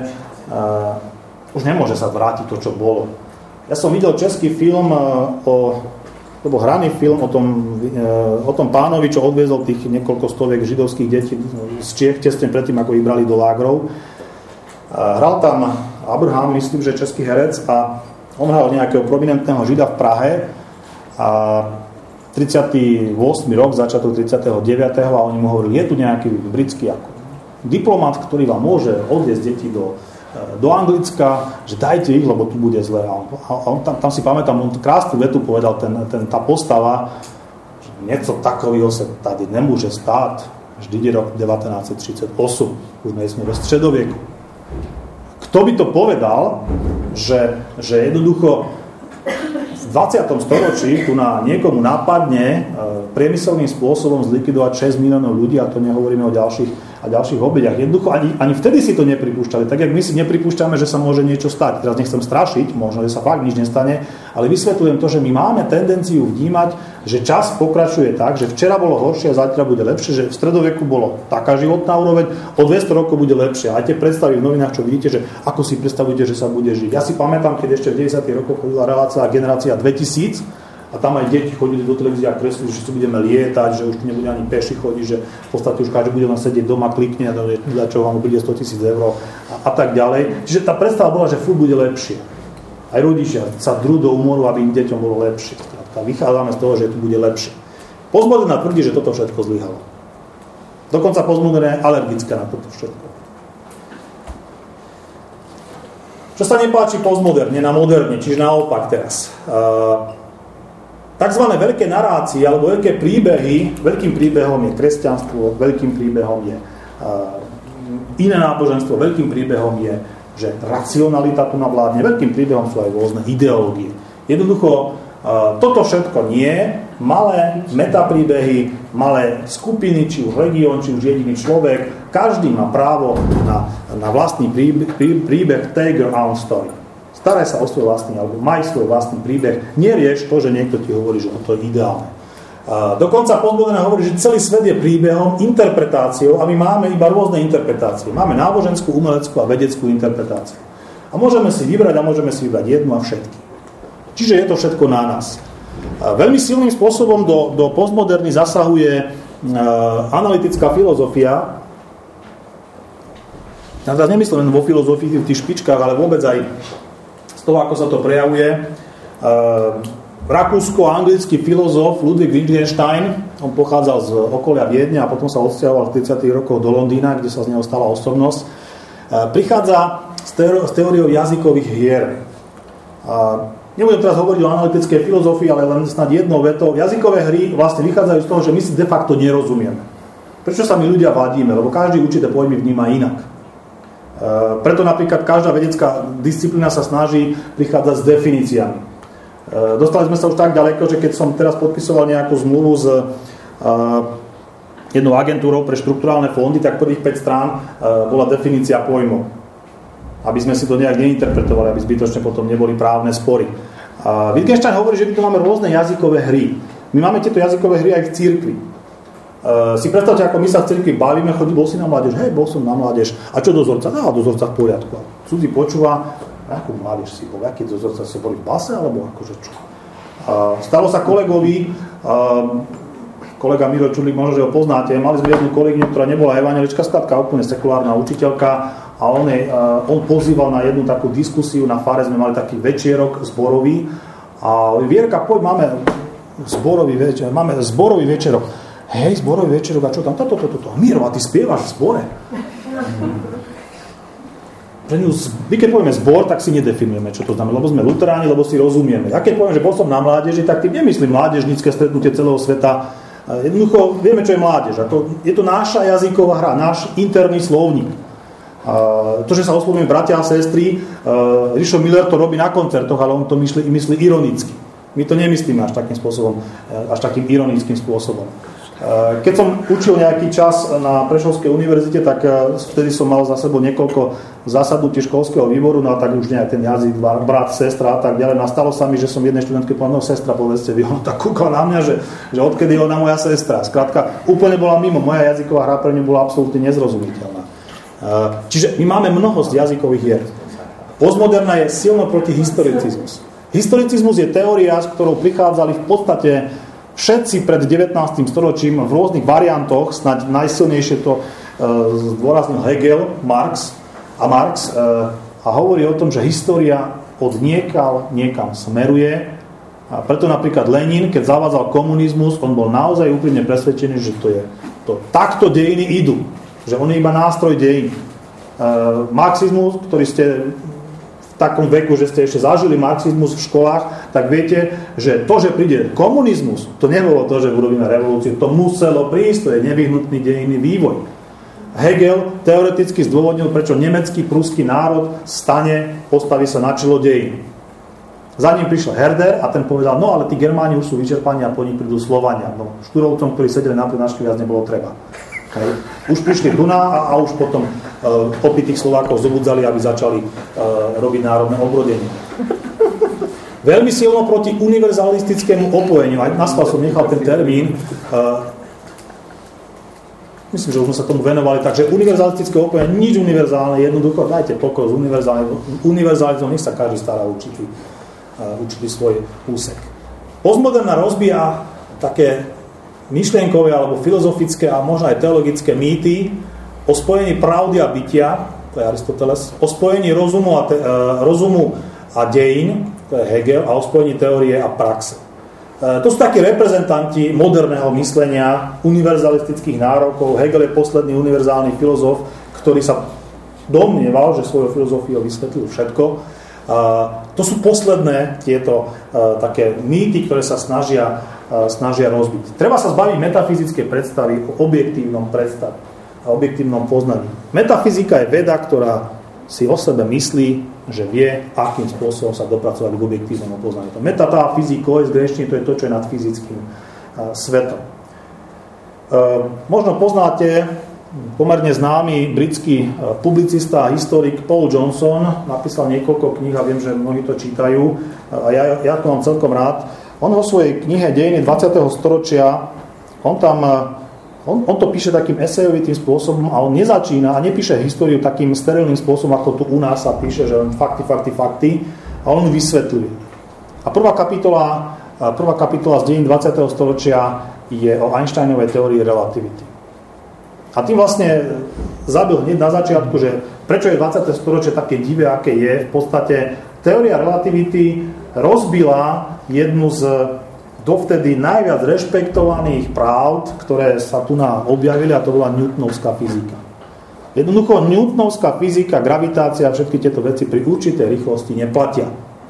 uh, už nemôže sa vrátiť to, čo bolo. Ja som videl český film, uh, o, lebo hraný film o tom, uh, o tom pánovi, čo odviezol tých niekoľko stoviek židovských detí z Čiech, tesne predtým, ako ich brali do lágrov. Uh, hral tam Abraham, myslím, že český herec, a on hral nejakého prominentného žida v Prahe a tridsiaty ôsmy rok, začiatok tridsiateho deviateho a oni mu hovorili, je tu nejaký britský ako diplomat, ktorý vám môže odviesť deti do, do Anglicka, že dajte ich, lebo tu bude zle. A on, a on tam, tam si pamätám, on krásnu vetu povedal, ten, ten, tá postava, že niečo takového sa tady nemôže stáť. Vždy je rok devätnásť tridsaťosem, už sme ve stredovieku. Kto by to povedal, že, že jednoducho v dvadsiatom storočí tu na niekomu napadne priemyselným spôsobom zlikvidovať šesť miliónov ľudí, a to nehovoríme o ďalších, a ďalších obediach. Jednoducho ani, ani vtedy si to nepripúšťali. Tak, jak my si nepripúšťame, že sa môže niečo stať. Teraz nechcem strašiť, možno, že sa fakt nič nestane, ale vysvetľujem to, že my máme tendenciu vnímať, že čas pokračuje tak, že včera bolo horšie a zajtra bude lepšie, že v stredoveku bolo taká životná úroveň, o dvesto rokov bude lepšie. Aj tie predstavy v novinách, čo vidíte, že ako si predstavujete, že sa bude žiť. Ja si pamätám, keď ešte v deväťdesiatych rokoch chodila relácia Generácia dvetisíc, a tam aj deti chodili do televízie a kreslili, že si budeme lietať, že už nebude ani peši chodiť, že v podstate už každý bude len sedieť doma, klikne a za čo vám príde stotisíc eur a, a tak ďalej. Čiže tá predstava bola, že furt bude lepšie. Aj rodičia sa drú do úmoru, aby im deťom bolo lepšie. A vychádzame z toho, že tu bude lepšie. Postmoderná tvrdí, že toto všetko zlyhalo. Dokonca postmoderná je alergická na toto všetko. Čo sa nepáči postmoderne, na moderne, čiže naopak teraz. Uh, Takzvané veľké narácie alebo veľké príbehy, veľkým príbehom je kresťanstvo, veľkým príbehom je uh, iné náboženstvo, veľkým príbehom je, že racionalita tu navládne, veľkým príbehom sú aj rôzne ideológie. Jednoducho, uh, toto všetko nie, malé metapríbehy, malé skupiny, či už región, či už jediný človek, každý má právo na, na vlastný príbeh, príbeh take your own story. Staraj sa o svoj vlastný, alebo maj svoj vlastný príbeh. Nerieš to, že niekto ti hovorí, že to je ideálne. A dokonca postmoderná hovorí, že celý svet je príbehom, interpretáciou a my máme iba rôzne interpretácie. Máme náboženskú, umeleckú a vedeckú interpretáciu. A môžeme si vybrať a môžeme si vybrať jednu a všetky. Čiže je to všetko na nás. A veľmi silným spôsobom do, do postmoderny zasahuje uh, analytická filozofia. Ja teraz nemyslím len vo filozofii v tých špičkách, ale vôbec aj z toho, ako sa to prejavuje. Uh, rakúsko-anglický filozof Ludwig Wittgenstein, on pochádzal z okolia Viedne a potom sa odsťahoval v tridsiatych rokoch do Londýna, kde sa z neho stala osobnosť. Uh, prichádza s, teó- s teóriou jazykových hier. A nebudem teraz hovoriť o analytickej filozofii, ale len snad jednou vetou. Jazykové hry vlastne vychádzajú z toho, že my si de facto nerozumieme. Prečo sa my ľudia vadíme? Lebo každý určité pojmy vníma inak. E, preto napríklad každá vedecká disciplína sa snaží prichádzať s definíciami. E, dostali sme sa už tak ďaleko, že keď som teraz podpisoval nejakú zmluvu s e, jednou agentúrou pre štrukturálne fondy, tak prvých päť strán e, bola definícia pojmov. Aby sme si to nejak neinterpretovali, aby zbytočne potom neboli právne spory. A Wittgenstein hovorí, že my tu máme rôzne jazykové hry. My máme tieto jazykové hry aj v cirkvi. E, si predstavte, ako my sa v cirkvi bavíme, chodí, bol si na mládež, hej, bol som na mládež. A čo dozorca? Á, dozorca v poriadku. Cudzí počúva, akú mládež si bol, aký dozorca si boli v base, alebo akože čo? A stalo sa kolegovi, a, kolega Miro Čudlík, možno, že ho poznáte, mali sme jednu kolegyňu, ktorá nebola evanjelička, skladka úplne sekulárna učiteľka a on, je, on pozýval na jednu takú diskusiu, na fare sme mali taký večierok zborový a Vierka, poď, máme zborový večer, máme zborový večerok. Hej, zborový večerok, a čo tam? Toto, toto, toto. Miro, a ty spievaš v zbore? My keď povieme zbor, tak si nedefinujeme, čo to znamená, lebo sme luteráni, lebo si rozumieme. Ja keď poviem, že bol som na mládeži, tak tým nemyslím mládežnícke stretnutie celého sveta. Jednoducho vieme, čo je mládež. Je to naša jazyková hra, náš interný slovník. To, že sa oslovujeme bratia a sestry, Rišo Miller to robí na koncertoch, ale on to myslí, myslí ironicky. My to nemyslíme až takým spôsobom, až takým ironickým spôsobom. Keď som učil nejaký čas na Prešovskej univerzite, tak vtedy som mal za sebou niekoľko zasadnutí školského výboru, no a tak už nejak ten jazyk, brat, sestra a tak ďalej. Nastalo sa mi, že som jednej študentke povedal, no sestra, povedzte vy, on tak kúkal na mňa, že, že odkedy je ona moja sestra. Skrátka, úplne bola mimo, moja jazyková hra pre ňu bola absolútne nezrozumiteľná. Čiže my máme mnohosť jazykových hier. Postmoderna je silno proti historicizmus. Historicizmus je teória, s ktorou prichádzali v podstate všetci pred devätnástym storočím v rôznych variantoch, snáď najsilnejšie to e, zdôraznil Hegel, Marx a Marx e, a hovorí o tom, že história od niekal niekam smeruje a preto napríklad Lenin, keď zavádzal komunizmus, on bol naozaj úprimne presvedčený, že to je to, takto dejiny idú, že on je iba nástroj dejín. E, marxizmus, ktorý ste v takom veku, že ste ešte zažili marxizmus v školách, tak viete, že to, že príde komunizmus, to nebolo to, že urobíme revolúciu, to muselo prísť, to je nevyhnutný dejinný vývoj. Hegel teoreticky zdôvodnil, prečo nemecký pruský národ stane, postaví sa na čelo dejín. Za ním prišiel Herder a ten povedal, no ale tí Germáni už sú vyčerpaní a po nich prídu Slovania. No, Šturovcom, ktorí sedeli na prednáške, viac nebolo treba. Hej. Už prišli Duna a, a už potom e, opitých Slovákov zobudzali, aby začali e, robiť národné obrodenie. Veľmi silno proti univerzalistickému opojeniu, aj na schvál som nechal ten termín, e, myslím, že už sme sa tomu venovali, takže univerzalistické opojenie, nič univerzálne, jednoducho dajte pokoj s univerzalizmom, nech sa každý stará určitý, e, určitý svoj úsek. Postmoderna rozbíja také myšlienkové alebo filozofické a možno aj teologické mýty o spojení pravdy a bytia, to je Aristoteles, o spojení rozumu a, te, rozumu a dejín, to je Hegel, a o spojení teórie a praxe. To sú takí reprezentanti moderného myslenia, univerzalistických nárokov. Hegel je posledný univerzálny filozof, ktorý sa domnieval, že svojou filozofiou vysvetlil všetko. To sú posledné tieto také mýty, ktoré sa snažia snažia rozbiť. Treba sa zbaviť metafyzickej predstavy o objektívnom predstavu a objektívnom poznaní. Metafyzika je veda, ktorá si o sebe myslí, že vie, akým spôsobom sa dopracovať k objektívnemu poznaniu. Metafyziko je z gréčtiny, to je to, čo je nad fyzickým svetom. Možno poznáte pomerne známy britský publicista a historik Paul Johnson, napísal niekoľko kníh a viem, že mnohí to čítajú a ja, ja to mám celkom rád. On vo svojej knihe Dejiny dvadsiateho storočia, on tam, on, on to píše takým esejovitým spôsobom a on nezačína a nepíše históriu takým sterilným spôsobom, ako tu u nás sa píše, že len fakty, fakty, fakty, a on vysvetľuje. A prvá kapitola, prvá kapitola z Dejín dvadsiateho storočia je o Einsteinovej teórii relativity. A tým vlastne zabil hneď na začiatku, že prečo je dvadsiate storočie také divé, aké je. V podstate teória relativity rozbila jednu z dovtedy najviac rešpektovaných pravd, ktoré sa tu nám objavili, a to bola Newtonovská fyzika. Jednoducho newtonovská fyzika, gravitácia a všetky tieto veci pri určitej rýchlosti neplatia.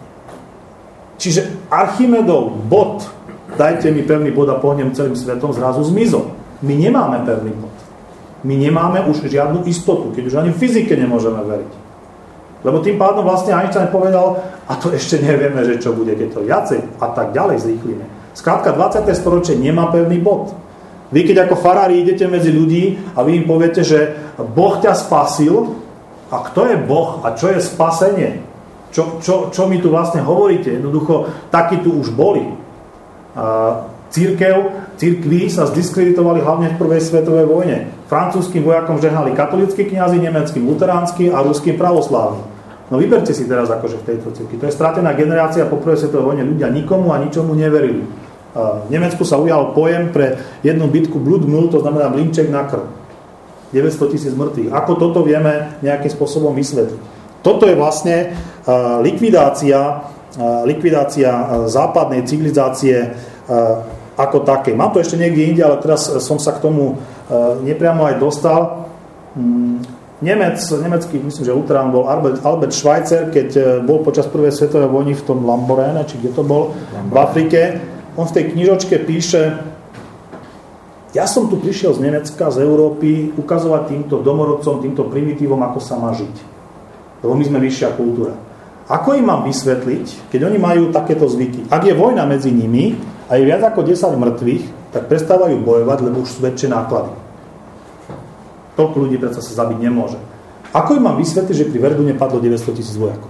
Čiže Archimedov bod, dajte mi pevný bod a pohnem celým svetom, zrazu zmizol. My nemáme pevný bod. My nemáme už žiadnu istotu, keď už ani v fyzike nemôžeme veriť. Lebo tým pádom vlastne Einstein povedal, a to ešte nevieme, že čo bude, keď to viacej a tak ďalej zrýchlime. Skrátka, dvadsiate storočie nemá pevný bod. Vy, keď ako farári idete medzi ľudí a vy im poviete, že Boh ťa spasil, a kto je Boh a čo je spasenie? Čo, čo, čo mi tu vlastne hovoríte? Jednoducho, takí tu už boli. A církev, církvi sa zdiskreditovali hlavne v prvej svetovej vojne. Francúzskym vojakom žehnali katolícki kňazi, nemeckým luteránsky a ruským pravoslávnym. No vyberte si teraz akože v tejto cirkvi. To je stratená generácia, po prvej svetovej vojne ľudia nikomu a ničomu neverili. V Nemecku sa ujal pojem pre jednu bitku Blutnull, to znamená blinček na krv. deväťsto tisíc mŕtvych. Ako toto vieme nejakým spôsobom vysvetliť? Toto je vlastne likvidácia, likvidácia západnej civilizácie ako také. Mám to ešte niekde inde, ale teraz som sa k tomu nepriamo aj dostal. Nemec, nemecký, myslím, že luterán bol Albert, Albert Schweitzer, keď bol počas prvej svetovej vojny v tom Lamborene, či kde to bol, v Afrike. On v tej knižočke píše: ja som tu prišiel z Nemecka, z Európy, ukazovať týmto domorodcom, týmto primitívom, ako sa má žiť. Lebo my sme vyššia kultúra. Ako im mám vysvetliť, keď oni majú takéto zvyky? Ak je vojna medzi nimi a je viac ako desať mŕtvych, tak prestávajú bojovať, lebo už sú väčšie náklady. Toľko ľudí predsa sa zabiť nemôže. Ako im mám vysvetliť, že pri Verdune padlo deväťsto tisíc vojakov?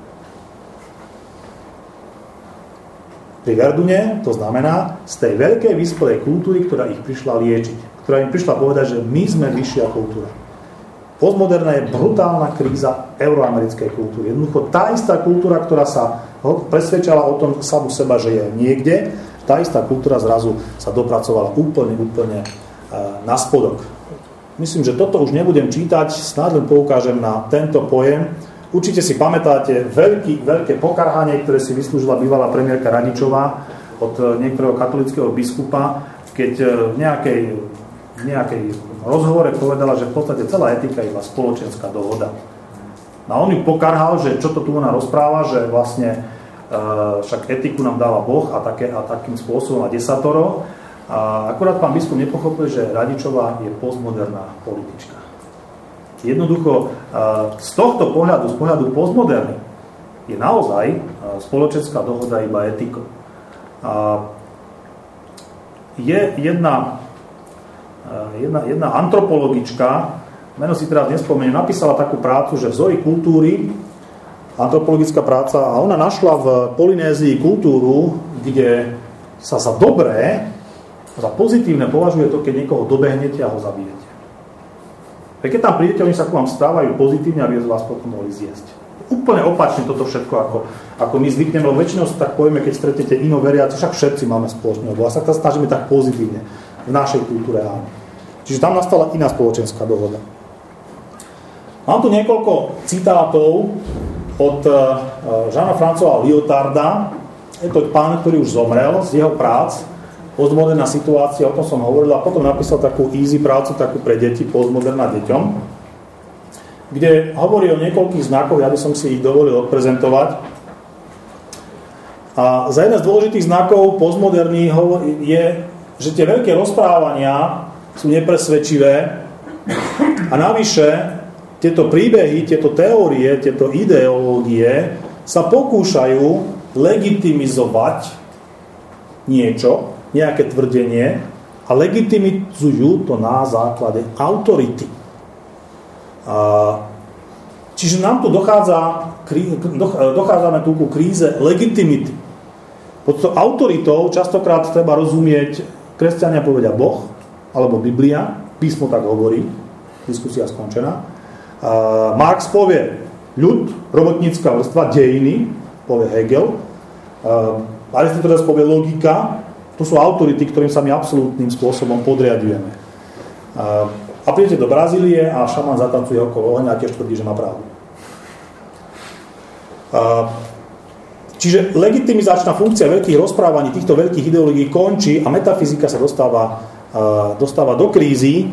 Pri Verdune to znamená z tej veľkej vyspelej kultúry, ktorá ich prišla liečiť. Ktorá im prišla povedať, že my sme vyššia kultúra. Postmoderná je brutálna kríza euroamerickej kultúry. Jednoducho tá istá kultúra, ktorá sa presvedčala o tom samu seba, že je niekde, tá istá kultúra zrazu sa dopracovala úplne, úplne na spodok. Myslím, že toto už nebudem čítať, snáď len poukážem na tento pojem. Určite si pamätáte veľký, veľké pokarhanie, ktoré si vyslúžila bývalá premiérka Radičová od niektorého katolického biskupa, keď v nejakej, v nejakej rozhovore povedala, že v podstate celá etika je iba spoločenská dohoda. A on ju pokarhal, že čo to tu ona rozpráva, že vlastne uh, však etiku nám dáva Boh a, také, a takým spôsobom a desatoro. A akurát pán biskup nepochopil, že Radičová je postmoderná politička. Jednoducho, z tohto pohľadu, z pohľadu postmoderny, je naozaj spoločenská dohoda iba etikou. Je jedna, jedna, jedna antropologička, meno si teraz nespomeniem, napísala takú prácu, že vzory kultúry, antropologická práca, a ona našla v Polynézii kultúru, kde sa za dobré, za pozitívne považuje to, keď niekoho dobehnete a ho zabijete. Keď tam prídete, oni sa k vám stávajú pozitívne, aby vás potom mohli zjesť. Úplne opačne toto všetko, ako, ako my zvykneme, lebo väčšinou sa tak povieme, keď stretnete inoveriaci, však všetci máme spoločné, lebo sa snažíme tak pozitívne v našej kultúre, áno. Čiže tam nastala iná spoločenská dohoda. Mám tu niekoľko citátov od Jeana-Françoisa Lyotarda. Je to pán, ktorý už zomrel, z jeho prác, postmoderná situácia, o tom som hovoril, a potom napísal takú easy prácu, takú pre deti, postmoderná deťom, kde hovorí o niekoľkých znakoch, ja by som si ich dovolil odprezentovať. A za jeden z dôležitých znakov postmoderný je, že tie veľké rozprávania sú nepresvedčivé a navyše tieto príbehy, tieto teórie, tieto ideológie sa pokúšajú legitimizovať niečo, nejaké tvrdenie a legitimizujú to na základe autority. Čiže nám tu dochádza, dochádzame tu ku kríze legitimity. Pod to autoritou častokrát treba rozumieť, kresťania povedia Boh alebo Biblia, písmo tak hovorí, diskusia skončená. Marx povie ľud, robotnícka vrstva, dejiny, povie Hegel. Aristoteles povie logika. To sú autority, ktorým sa my absolútnym spôsobom podriadujeme. A prídete do Brazílie a šaman zatancuje okolo ohňa a tiež tvrdí, že má pravdu. Čiže legitimizačná funkcia veľkých rozprávaní, týchto veľkých ideológií končí a metafyzika sa dostáva, dostáva do krízy.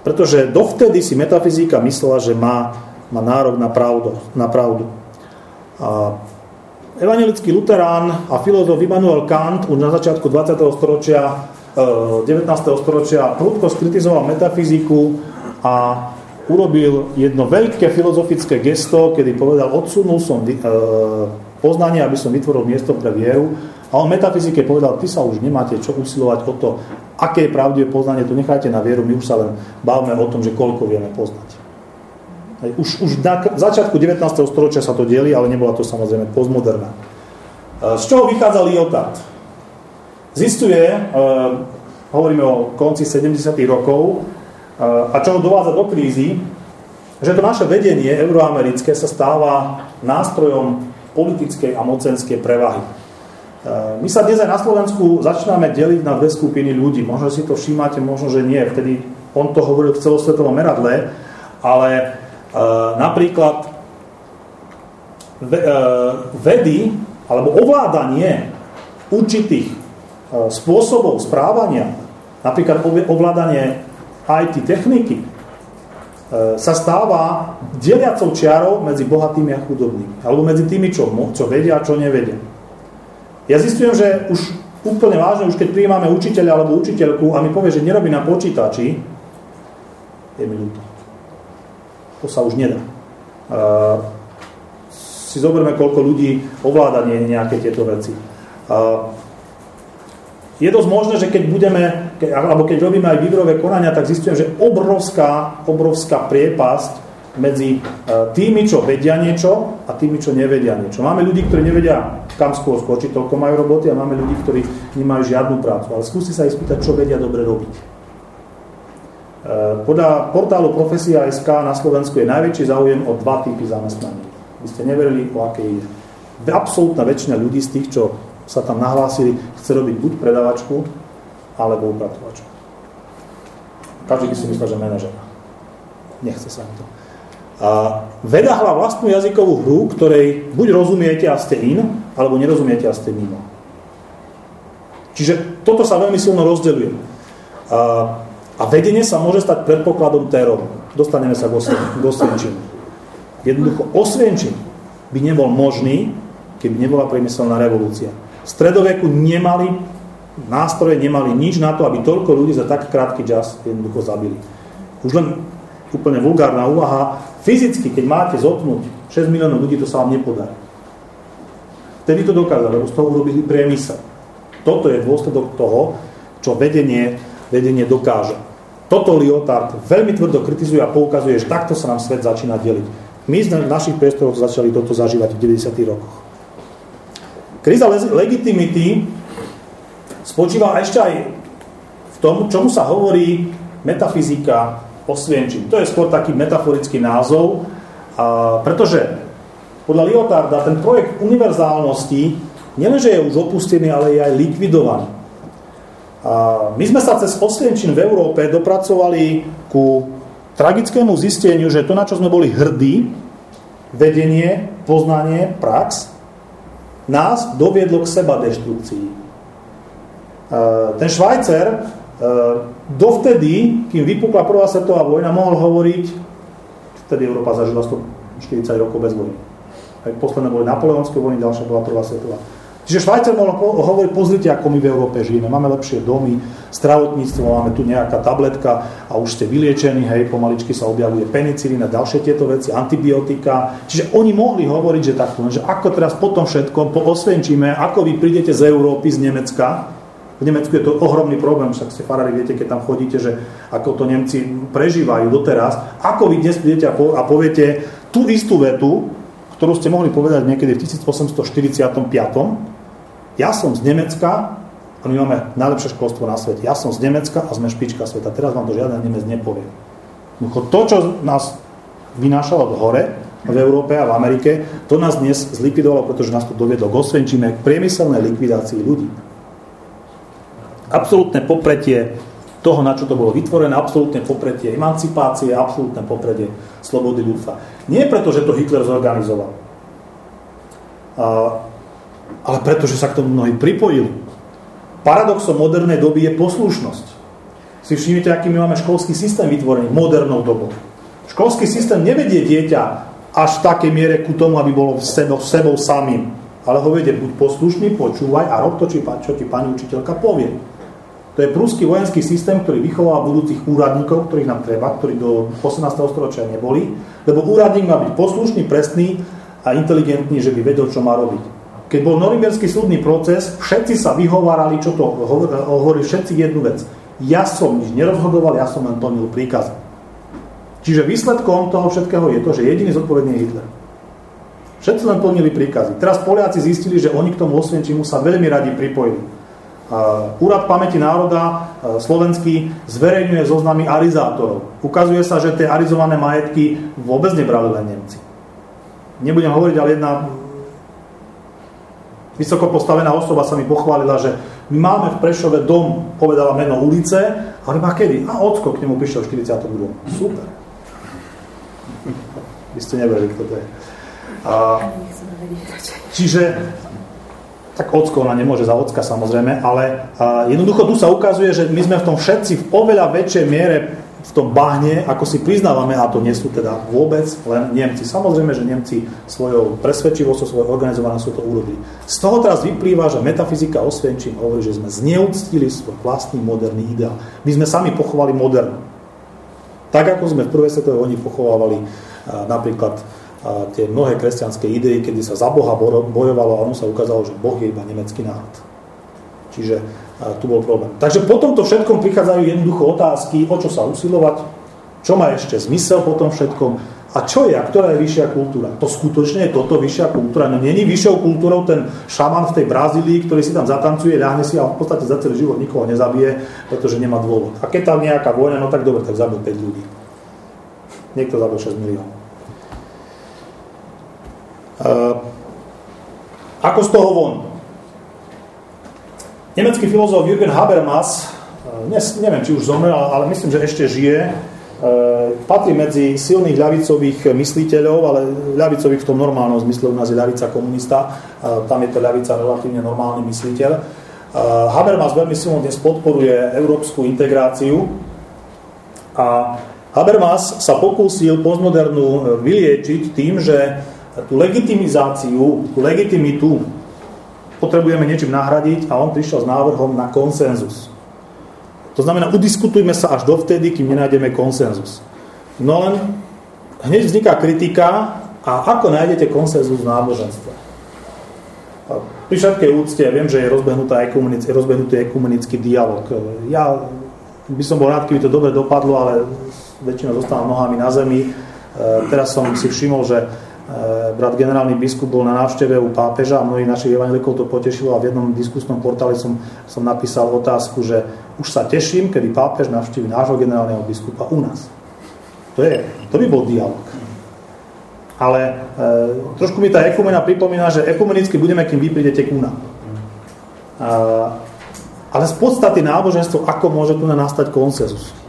Pretože dovtedy si metafyzika myslela, že má, má nárok na pravdu. Na pravdu. A evangelický luterán a filozof Immanuel Kant už na začiatku dvadsiateho storočia, devätnásteho storočia prudko skritizoval metafyziku a urobil jedno veľké filozofické gesto, kedy povedal, odsunul som poznanie, aby som vytvoril miesto pre vieru. A on metafyzike povedal, ty sa už nemáte čo usilovať o to, aké je pravdivé poznanie, to nechajte na vieru, my už sa len bavme o tom, že koľko vieme poznať. Už, už na začiatku devätnásteho storočia sa to delí, ale nebola to samozrejme postmoderná. Z čoho vychádza Lyotard? Zistuje, e, hovoríme o konci sedemdesiatych rokov, e, a čo ho dovádza do krízy, že to naše vedenie euroamerické sa stáva nástrojom politickej a mocenskej prevahy. My sa dnes aj na Slovensku začíname deliť na dve skupiny ľudí. Možno si to všímate, možno, že nie. Vtedy on to hovoril v celosvetovom meradle, ale e, napríklad ve, e, vedy alebo ovládanie určitých e, spôsobov správania, napríklad ovládanie í té techniky, e, sa stáva deliacou čiarou medzi bohatými a chudobnými. Alebo medzi tými, čo, čo vedia a čo nevedia. Ja zistujem, že už úplne vážne, už keď prijímame učiteľa alebo učiteľku a mi povie, že nerobí na počítači, je mi ľúto. To sa už nedá. Uh, si zoberme, koľko ľudí ovláda nejaké tieto veci. Uh, je dosť možné, že keď budeme, ke, alebo keď robíme aj výberové konania, tak zistujem, že obrovská, obrovská priepasť medzi tými, čo vedia niečo a tými, čo nevedia niečo. Máme ľudí, ktorí nevedia, kam skôr skočiť, toľko majú roboty, a máme ľudí, ktorí nemajú žiadnu prácu. Ale skúste sa ich spýtať, čo vedia dobre robiť. Podľa portálu Profesia bodka es ká na Slovensku je najväčší záujem o dva typy zamestnaní. Vy ste neverili, o aké ide. Absolútna väčšina ľudí z tých, čo sa tam nahlásili, chce robiť buď predavačku, alebo upratovačku. Každý by si myslel, že manažer. Nechce sa mi to. A veda hrá vlastnú jazykovú hru, ktorej buď rozumiete a ste in, alebo nerozumiete a ste mimo. Čiže toto sa veľmi silno rozdeľuje. A, a vedenie sa môže stať predpokladom teroru. Dostaneme sa k Osvienčimu. Jednoducho Osvienčim by nebol možný, keby nebola priemyselná revolúcia. V stredoveku nemali nástroje, nemali nič na to, aby toľko ľudí za tak krátky čas jednoducho zabili. Už len úplne vulgárna úvaha. Fyzicky, keď máte zopnúť šesť miliónov ľudí, to sa vám nepodarí. Vtedy to dokázali, lebo z toho urobili priemysel. Toto je dôsledok toho, čo vedenie, vedenie dokáže. Toto Lyotard veľmi tvrdo kritizuje a poukazuje, že takto sa nám svet začína deliť. My sme v našich priestoroch začali toto zažívať v deväťdesiatych rokoch. Kríza legitimity spočíva ešte aj v tom, čomu sa hovorí metafyzika Osvienčim. To je skôr taký metaforický názov, a pretože podľa Lyotarda ten projekt univerzálnosti nielenže je už opustený, ale je aj likvidovaný. A my sme sa cez Osvienčim v Európe dopracovali ku tragickému zisteniu, že to, na čo sme boli hrdí, vedenie, poznanie, prax, nás doviedlo k seba deštrukcii. Ten Švajcer dovtedy, kým vypukla prvá svetová vojna, mohol hovoriť, vtedy Európa zažila stoštyridsať rokov bez vojny. Aj posledné boli napoleonské vojny, ďalšia bola prvá svetová. Čiže Švajcer mohol hovoriť, pozrite, ako my v Európe žijeme. Máme lepšie domy, zdravotníctvo, máme tu nejaká tabletka a už ste vyliečení, hej, pomaličky sa objavuje penicilín a ďalšie tieto veci, antibiotika. Čiže oni mohli hovoriť, že takto, že ako teraz po tom všetkom, po Osvienčime, ako vy prídete z Európy, z Nemecka. V Nemecku je to ohromný problém, však ste farári, viete, keď tam chodíte, že ako to Nemci prežívajú doteraz. Ako vy dnes prídete a poviete tú istú vetu, ktorú ste mohli povedať niekedy v tisícosemstoštyridsaťpäť. Ja som z Nemecka a my máme najlepšie školstvo na svete. Ja som z Nemecka a sme špička sveta. Teraz vám to žiaden Nemec nepovie. To, čo nás vynášalo do hore v Európe a v Amerike, to nás dnes zlikvidovalo, pretože nás to doviedlo k Osvienčime, k priemyselnej likvidácii ľudí. Absolútne popretie toho, na čo to bolo vytvorené, absolútne popretie emancipácie, absolútne popretie slobody ľudstva. Nie preto, že to Hitler zorganizoval, ale preto, že sa k tomu mnohí pripojili. Paradoxom modernej doby je poslušnosť. Si všimnite, aký my máme školský systém vytvorený modernou dobou. Školský systém nevedie dieťa až v takej miere ku tomu, aby bolo sebou, sebou samým. Ale ho vedie, buď poslušný, počúvaj a rob to, čo ti pani učiteľka povie. To je pruský vojenský systém, ktorý vychováva budúcich úradníkov, ktorých nám treba, ktorí do osemnásteho storočia neboli, lebo úradník má byť poslušný, presný a inteligentný, že by vedel, čo má robiť. Keď bol norimberský súdny proces, všetci sa vyhovárali, čo to hovorí, všetci jednu vec. Ja som nič nerozhodoval, ja som len plnil príkazy. Čiže výsledkom toho všetkého je to, že jediný zodpovedný je Hitler. Všetci len plnili príkazy. Teraz Poliaci zistili, že oni k tomu Osvienčimu sa veľmi radi pripojili. Úrad pamäti národa slovenský zverejňuje zoznamy arizátorov. Ukazuje sa, že tie arizované majetky vôbec nebrali len Nemci. Nebudem hovoriť, ale jedna vysoko postavená osoba sa mi pochválila, že my máme v Prešove dom, povedala meno ulice, a hovorím, a kedy? A ocko k nemu prišiel v štyridsiatom druhom Super. Vy ste neverili, kto to je. A, čiže tak ocko, ona nemôže za ocka samozrejme, ale a, jednoducho tu sa ukazuje, že my sme v tom všetci v oveľa väčšej miere v tom bahne, ako si priznávame, a to nie sú teda vôbec len Nemci. Samozrejme, že Nemci svojou presvedčivosťou, svojou organizovanosťou to urobili. Z toho teraz vyplýva, že metafyzika Osvienčim hovorí, že sme zneúctili svoj vlastný moderný ideál. My sme sami pochovali modernu. Tak, ako sme v prvej svetovej vojne pochovávali a, napríklad a, tie mnohé kresťanské idei, kedy sa za Boha bojovalo a ono sa ukázalo, že Boh je iba nemecký národ. Čiže a, tu bol problém. Takže po tomto všetkom prichádzajú jednoducho otázky, o čo sa usilovať, čo má ešte zmysel po tom všetkom a čo je, a ktorá je vyššia kultúra. To skutočne je toto vyššia kultúra. No není vyššou kultúrou ten šaman v tej Brazílii, ktorý si tam zatancuje, ľahne si a v podstate za celý život nikoho nezabije, pretože nemá dôvod. A keď tam nejaká vojna, no tak dobre, tak zabil päť ľudí. Niekto zabil šesť miliónov. Uh, ako z toho von? Nemecký filozof Jürgen Habermas, dnes, neviem, či už zomrel, ale myslím, že ešte žije, patrí medzi silných ľavicových mysliteľov, ale ľavicových v tom normálnom zmysle, u nás je ľavica komunista, tam je to ľavica relatívne normálny mysliteľ. Habermas veľmi silno dnes podporuje európsku integráciu a Habermas sa pokúsil postmodernu vyliečiť tým, že tú legitimizáciu, tú legitimitu potrebujeme niečím nahradiť a on prišiel s návrhom na konsenzus. To znamená, udiskutujme sa až dovtedy, kým nenájdeme konsenzus. No len hneď vzniká kritika a ako nájdete konsenzus v náboženstve? Pri všetkej úcte viem, že je rozbehnutý rozbehnutý ekumenický dialog. Ja by som bol rád, keby to dobre dopadlo, ale väčšinou zostávam nohami na zemi. Teraz som si všimol, že brat generálny biskup bol na návšteve u pápeža a mnohých našich evanjelikov to potešilo a v jednom diskusnom portále som, som napísal otázku, že už sa teším, kedy pápež navštívi nášho generálneho biskupa u nás. To je, to by bol dialog. Ale e, trošku mi tá ekumena pripomína, že ekumenicky budeme, kým vy prídete k nám. Ale z podstaty náboženstvo, ako môže tu nastať konsenzus? E,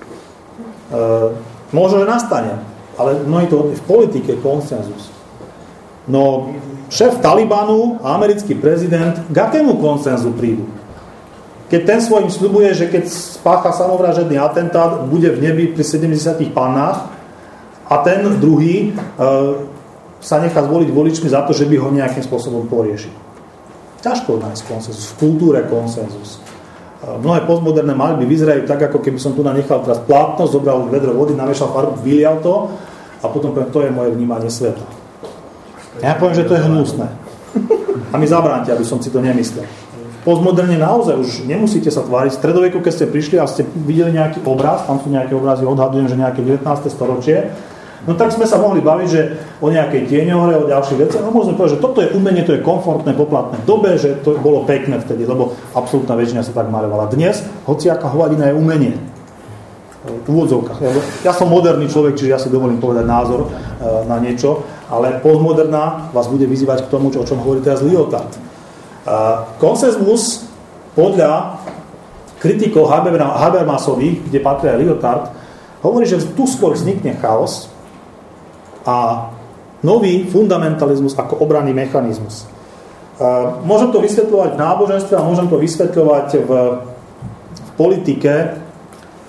možno, že nastane. Ale mnohí to v politike konsenzus. No, šéf Talibanu a americký prezident k akému konsenzu prídu? Keď ten svojim sľubuje, že keď spácha samovražedný atentát, bude v nebi pri sedemdesiatich pannách a ten druhý e, sa nechá zvoliť voličmi za to, že by ho nejakým spôsobom poriešil. Ťažko nájsť konsenzus. V kultúre konsenzus. E, mnohé postmoderné maľby vyzerajú tak, ako keby som tu nanechal teraz plátno, zobral vedro vody, namiešal farbu, vylial to a potom poviem, to je moje vnímanie sveta. Ja poviem, že to je hnusné. A mi zabránte, aby som si to nemyslel. Postmoderne naozaj už nemusíte sa tváriť. V stredoveku, keď ste prišli a ste videli nejaký obraz, tam sú nejaké obrazy, odhadujem, že nejaké devätnáste storočie, no tak sme sa mohli baviť, že o nejakej tieňohre, o ďalších veciach. No môžeme povedať, že toto je umenie, to je komfortné, poplatné v dobe, že to bolo pekné vtedy, lebo absolútna väčšina sa tak maľovala. Dnes, hociaká hovadina je umenie. V úvodzovkách. Ja som moderný človek, čiže ja si dovolím povedať názor na niečo, ale postmoderná vás bude vyzývať k tomu, čo, o čom hovorí teraz Lyotard. Konsenzus podľa kritikov Habermasových, kde patrí aj Lyotard, hovorí, že tu skôr vznikne chaos a nový fundamentalizmus ako obranný mechanizmus. Môžem to vysvetľovať v náboženstve a môžem to vysvetľovať v, v politike.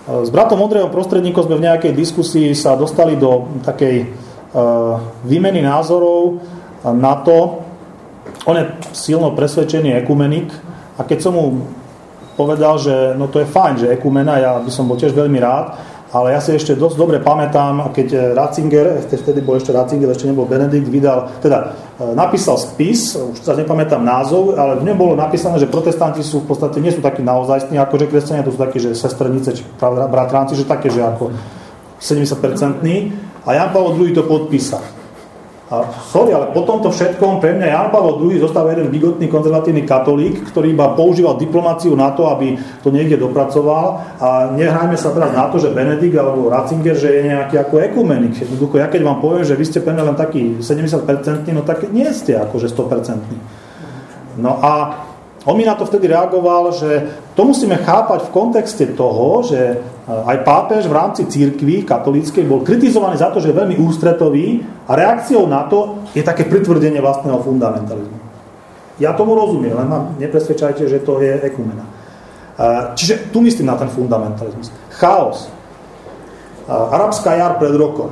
S bratom Ondrejom Prostredníkom sme v nejakej diskusii sa dostali do takej výmeny názorov na to. On je silno presvedčený ekumenik a keď som mu povedal, že no to je fajn, že ekumena, ja by som bol tiež veľmi rád, ale ja si ešte dosť dobre pamätám, keď Ratzinger, vtedy bol ešte Ratzinger, ešte nebol Benedikt, vydal, teda napísal spis, už sa nepamätám názov, ale v ňom bolo napísané, že protestanti sú v podstate, nie sú takí naozajstní, ako že kresťania, to sú takí, že sestrnice, či bratranci, že také, že ako sedemdesiat percent. A Ján Pavol druhý to podpísal. A sorry, ale po tomto všetkom pre mňa Ján Pavol druhý zostáva jeden bigotný konzervatívny katolík, ktorý iba používal diplomáciu na to, aby to niekde dopracoval, a nehrajme sa teraz na to, že Benedikt alebo Ratzinger, že je nejaký ako ekumenik. Jednoducho, ja keď vám poviem, že vy ste pre mňa len taký sedemdesiat percent, no tak nie ste akože sto percent. No a on mi na to vtedy reagoval, že to musíme chápať v kontexte toho, že aj pápež v rámci cirkvi katolíckej bol kritizovaný za to, že je veľmi ústretový a reakciou na to je také pritvrdenie vlastného fundamentalizmu. Ja tomu rozumiem, len ma nepresvedčajte, že to je ekumena. Čiže tu myslím na ten fundamentalizmus. Chaos. Arabská jar pred rokom.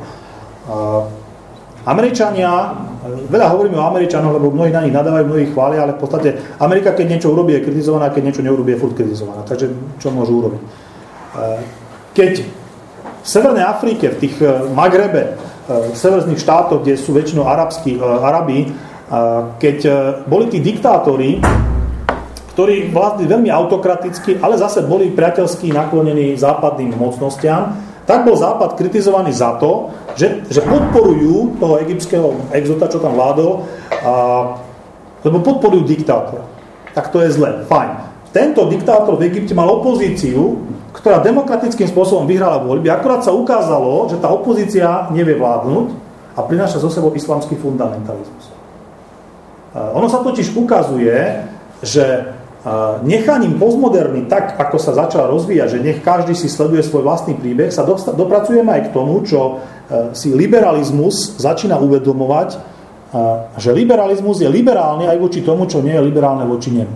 Američania, veľa hovoríme o Američanoch, lebo mnohí na nich nadávajú, mnohí chvália, ale v podstate Amerika, keď niečo urobí, je kritizovaná, keď niečo neurobí, je furt kritizovaná. Takže čo môžu urobiť? Keď v Severnej Afrike, v tých Magrebe, v severných štátoch, kde sú väčšinou arabskí, Arabi, keď boli tí diktátori, ktorí vlastne veľmi autokraticky, ale zase boli priateľsky naklonení západným mocnostiam, tak bol Západ kritizovaný za to, že, že podporujú toho egyptského exota, čo tam vládol, a, lebo podporujú diktátora. Tak to je zle, fajn. Tento diktátor v Egypte mal opozíciu, ktorá demokratickým spôsobom vyhrala voľby, akurát sa ukázalo, že tá opozícia nevie vládnuť a prináša zo sebou islamský fundamentalizmus. Ono sa totiž ukazuje, že nechaním postmoderny tak, ako sa začala rozvíjať, že nech každý si sleduje svoj vlastný príbeh, sa dopracujeme aj k tomu, čo si liberalizmus začína uvedomovať, že liberalizmus je liberálny aj voči tomu, čo nie je liberálne voči nemu.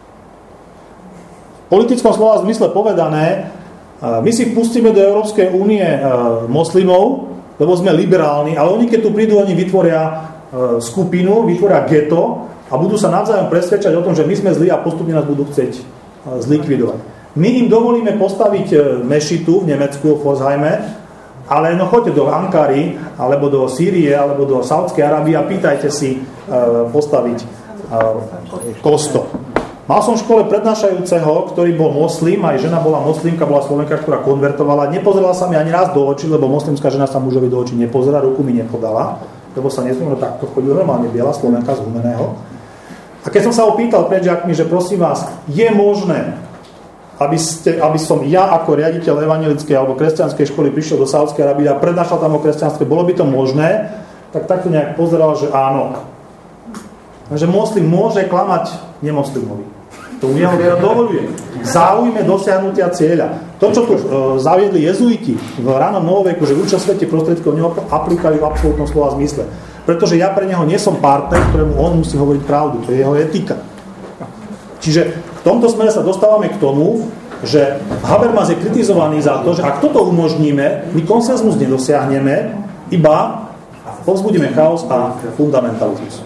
V politickom slova zmysle povedané, my si pustíme do Európskej únie moslimov, lebo sme liberálni, ale oni keď tu prídu, oni vytvoria skupinu, vytvoria geto a budú sa navzájom presvedčať o tom, že my sme zlí a postupne nás budú chcieť zlikvidovať. My im dovolíme postaviť mešitu v Nemecku, v Forsheime, ale no choďte do Ankary, alebo do Sýrie, alebo do Saudskej Arábie a pýtajte si postaviť kostol. Mal som v škole prednášajúceho, ktorý bol moslim, aj žena bola moslimka, bola Slovenka, ktorá konvertovala. Nepozerala sa mi ani raz do očí, lebo moslimská žena sa mužovi do očí nepozerá, ruku mi nepodala, lebo sa nesmiem, takto chodil normálne biela Slovenka z Humeného. A keď som sa opýtal pred žiakmi, že prosím vás, je možné, aby, ste, aby som ja ako riaditeľ evanjelickej alebo kresťanskej školy prišiel do Saudskej Arábie a prednášal tam o kresťanstve, bolo by to možné? Tak takto nejak pozeral, že áno. Takže moslim môže klamať nemoslimovi. To jeho viera dovoľuje. Záujme dosiahnutia cieľa. To, čo tu e, zaviedli jezuiti v ranom novoveku, že učia svete prostriedkov, neaplikujú v absolútnom slova zmysle. Pretože ja pre neho nie som partner, ktorému on musí hovoriť pravdu. To je jeho etika. Čiže v tomto smere sa dostávame k tomu, že Habermas je kritizovaný za to, že ak toto umožníme, my konsenzmus nedosiahneme, iba povzbudíme chaos a fundamentalizmus.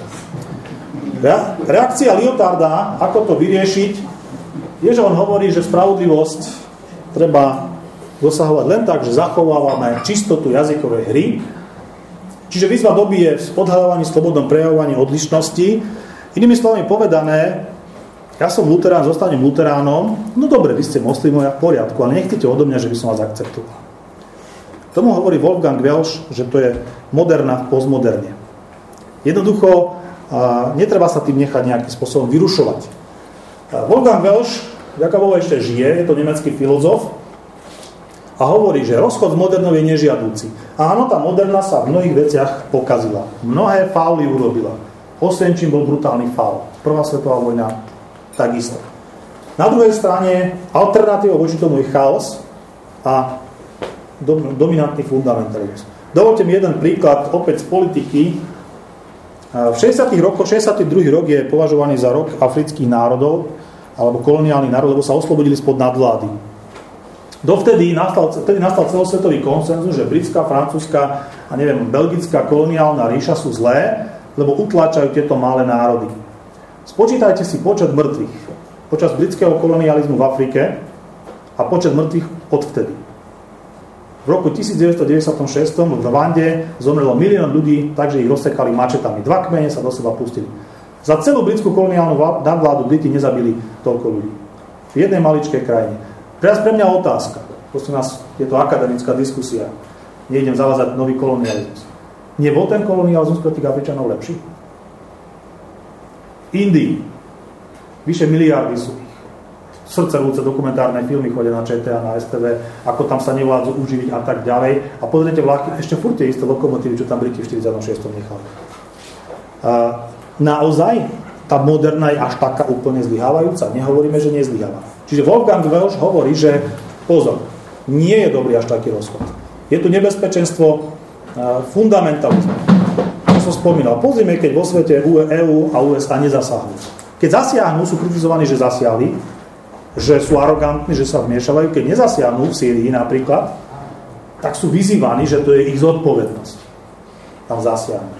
Reakcia Lyotarda, ako to vyriešiť, je, že on hovorí, že spravodlivosť treba dosahovať len tak, že zachovávame čistotu jazykovej hry. Čiže výzva doby je v odhaľovaní, slobodnom prejavovaní odlišnosti. Inými slovami povedané, ja som luterán, zostanem luteránom, no dobre, vy ste moslimovia, v poriadku, ale nechcete odo mňa, že by som vás akceptoval. Tomu hovorí Wolfgang Welsch, že to je moderna v postmoderne. Jednoducho, a netreba sa tým nechať nejakým spôsobom vyrušovať. Wolfgang Welsch, vďaka Bohu ešte žije, je to nemecký filozof a hovorí, že rozchod s modernou je nežiadúci. Áno, tá moderna sa v mnohých veciach pokazila. Mnohé fauly urobila. Osvienčim bol brutálny faul. Prvá svetová vojna takisto. Na druhej strane alternatívou voči tomu je chaos a dominantný fundamentalizmus. Dovolte mi jeden príklad opäť z politiky. V šesťdesiatych rokoch, šesťdesiaty druhý rok je považovaný za rok afrických národov alebo koloniálnych národov, lebo sa oslobodili spod nadvlády. Dovtedy nastal, vtedy nastal celosvetový konsenzus, že britská, francúzska a neviem, belgická koloniálna ríša sú zlé, lebo utláčajú tieto malé národy. Spočítajte si počet mŕtvych počas britského kolonializmu v Afrike a počet mŕtvych odvtedy. V roku devätnásťstodeväťdesiatšesť v Rwande zomrelo milión ľudí, takže ich rozsekali mačetami. Dva kmene sa do seba pustili. Za celú britskú koloniálnu nadvládu Briti nezabili toľko ľudí. V jednej maličkej krajine. Teraz pre mňa otázka. Prosím nás, je to akademická diskusia. Nejdem zavázať nový kolonializmus. Nebol ten kolonializmus pre tých Afričanov lepší? Indii. Vyše miliardy sú ich. Srdcervúce dokumentárne filmy chodia na ČT a na es té vé, ako tam sa nevládzu uživiť a tak ďalej. A pozrite vlaky, ešte furt tie isté lokomotívy, čo tam Briti v štyridsiatom šiestom nechali. A naozaj tá moderná je až taká úplne zlyhávajúca? Nehovoríme, že nezlyháva. Čiže Wolfgang Welsch hovorí, že pozor, nie je dobrý až taký rozchod. Je tu nebezpečenstvo fundamentalizmu. Čo som spomínal, pozrime, keď vo svete é ú a ú es á nezasahujú. Keď zasiahnu, sú kritizovaní, že zasiahli, že sú arogantní, že sa vmiešavajú. Keď nezasiahnu v Sýrii napríklad, tak sú vyzývaní, že to je ich zodpovednosť. Tam zasiahnu.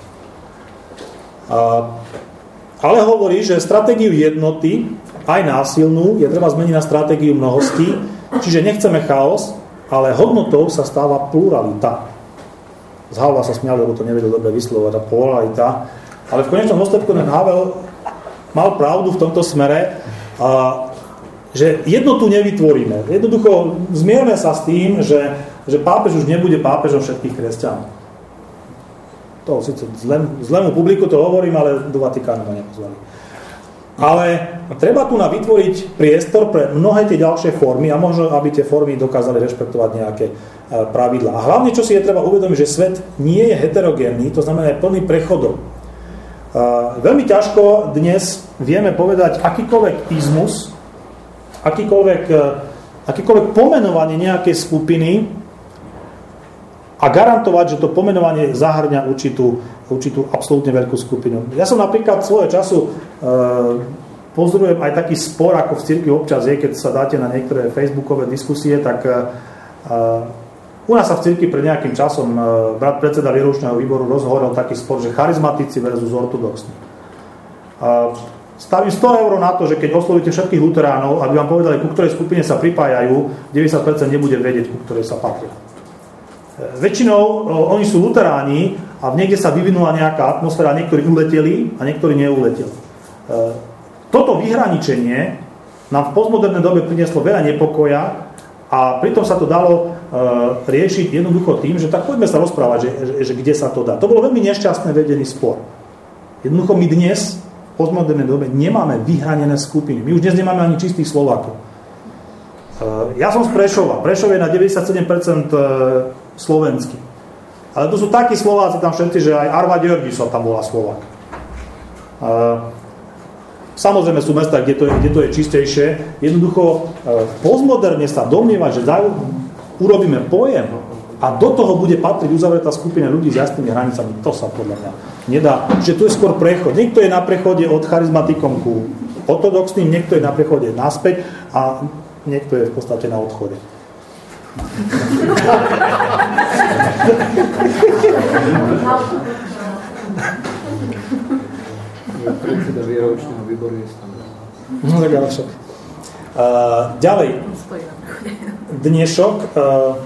Ale hovorí, že stratégiu jednoty, aj násilnú, je treba zmeniť na stratégiu mnohosti, čiže nechceme chaos, ale hodnotou sa stáva pluralita. Z Havla sa smiali, lebo to nevedel dobre vyslovať, a pluralita. Ale v konečnom dôsledku ten Havel mal pravdu v tomto smere, a, že jednotu nevytvoríme. Jednoducho zmierme sa s tým, že, že pápež už nebude pápežom všetkých kresťanov. To síce zlému, zlému publiku to hovorím, ale do Vatikánu ma nepozvali. Ale treba tu na vytvoriť priestor pre mnohé tie ďalšie formy a možno, aby tie formy dokázali rešpektovať nejaké pravidlá. A hlavne, čo si je treba uvedomiť, že svet nie je heterogénny, to znamená je plný prechodov. Veľmi ťažko dnes vieme povedať akýkoľvek izmus, akýkoľvek, akýkoľvek pomenovanie nejakej skupiny a garantovať, že to pomenovanie zahrňa určitú, určitú absolútne veľkú skupinu. Ja som napríklad svojho času e, pozorujem aj taký spor, ako v cirkvi občas je, keď sa dáte na niektoré facebookové diskusie, tak e, u nás sa v cirkvi pred nejakým časom e, brat predseda výročného výboru rozhovoril taký spor, že charizmatici versus ortodoxní. E, stavím sto eur na to, že keď oslovíte všetkých luteránov, aby vám povedali, ku ktorej skupine sa pripájajú, deväťdesiat percent nebude vedieť, ku ktorej sa patria. Väčšinou oni sú luteráni a niekde sa vyvinula nejaká atmosféra, niektorí uleteli a niektorí neuleteli. Toto vyhraničenie nám v postmodernej dobe prinieslo veľa nepokoja a pritom sa to dalo riešiť jednoducho tým, že tak poďme sa rozprávať, že, že, že kde sa to dá. To bolo veľmi nešťastné vedený spor. Jednoducho my dnes v postmodernej dobe nemáme vyhranené skupiny. My už dnes nemáme ani čistých Slovákov. Ja som z Prešova. Prešov je na deväťdesiatsedem percent slovenský. Ale to sú takí Slováci tam všetci, že aj Arva Georgisov tam bola Slovák. Samozrejme sú mesta, kde to je, kde to je čistejšie. Jednoducho v postmoderne sa domnievať, že urobíme pojem a do toho bude patriť uzavretá skupina ľudí s jasnými hranicami, to sa podľa mňa nedá. Že tu je skôr prechod. Niekto je na prechode od charizmatikom ku ortodoxným, niekto je na prechode naspäť a niekto je v podstate na odchode. Predseda výročného výboru je tam. No tak ale však. Uh, ďalej. Dnešok. Uh,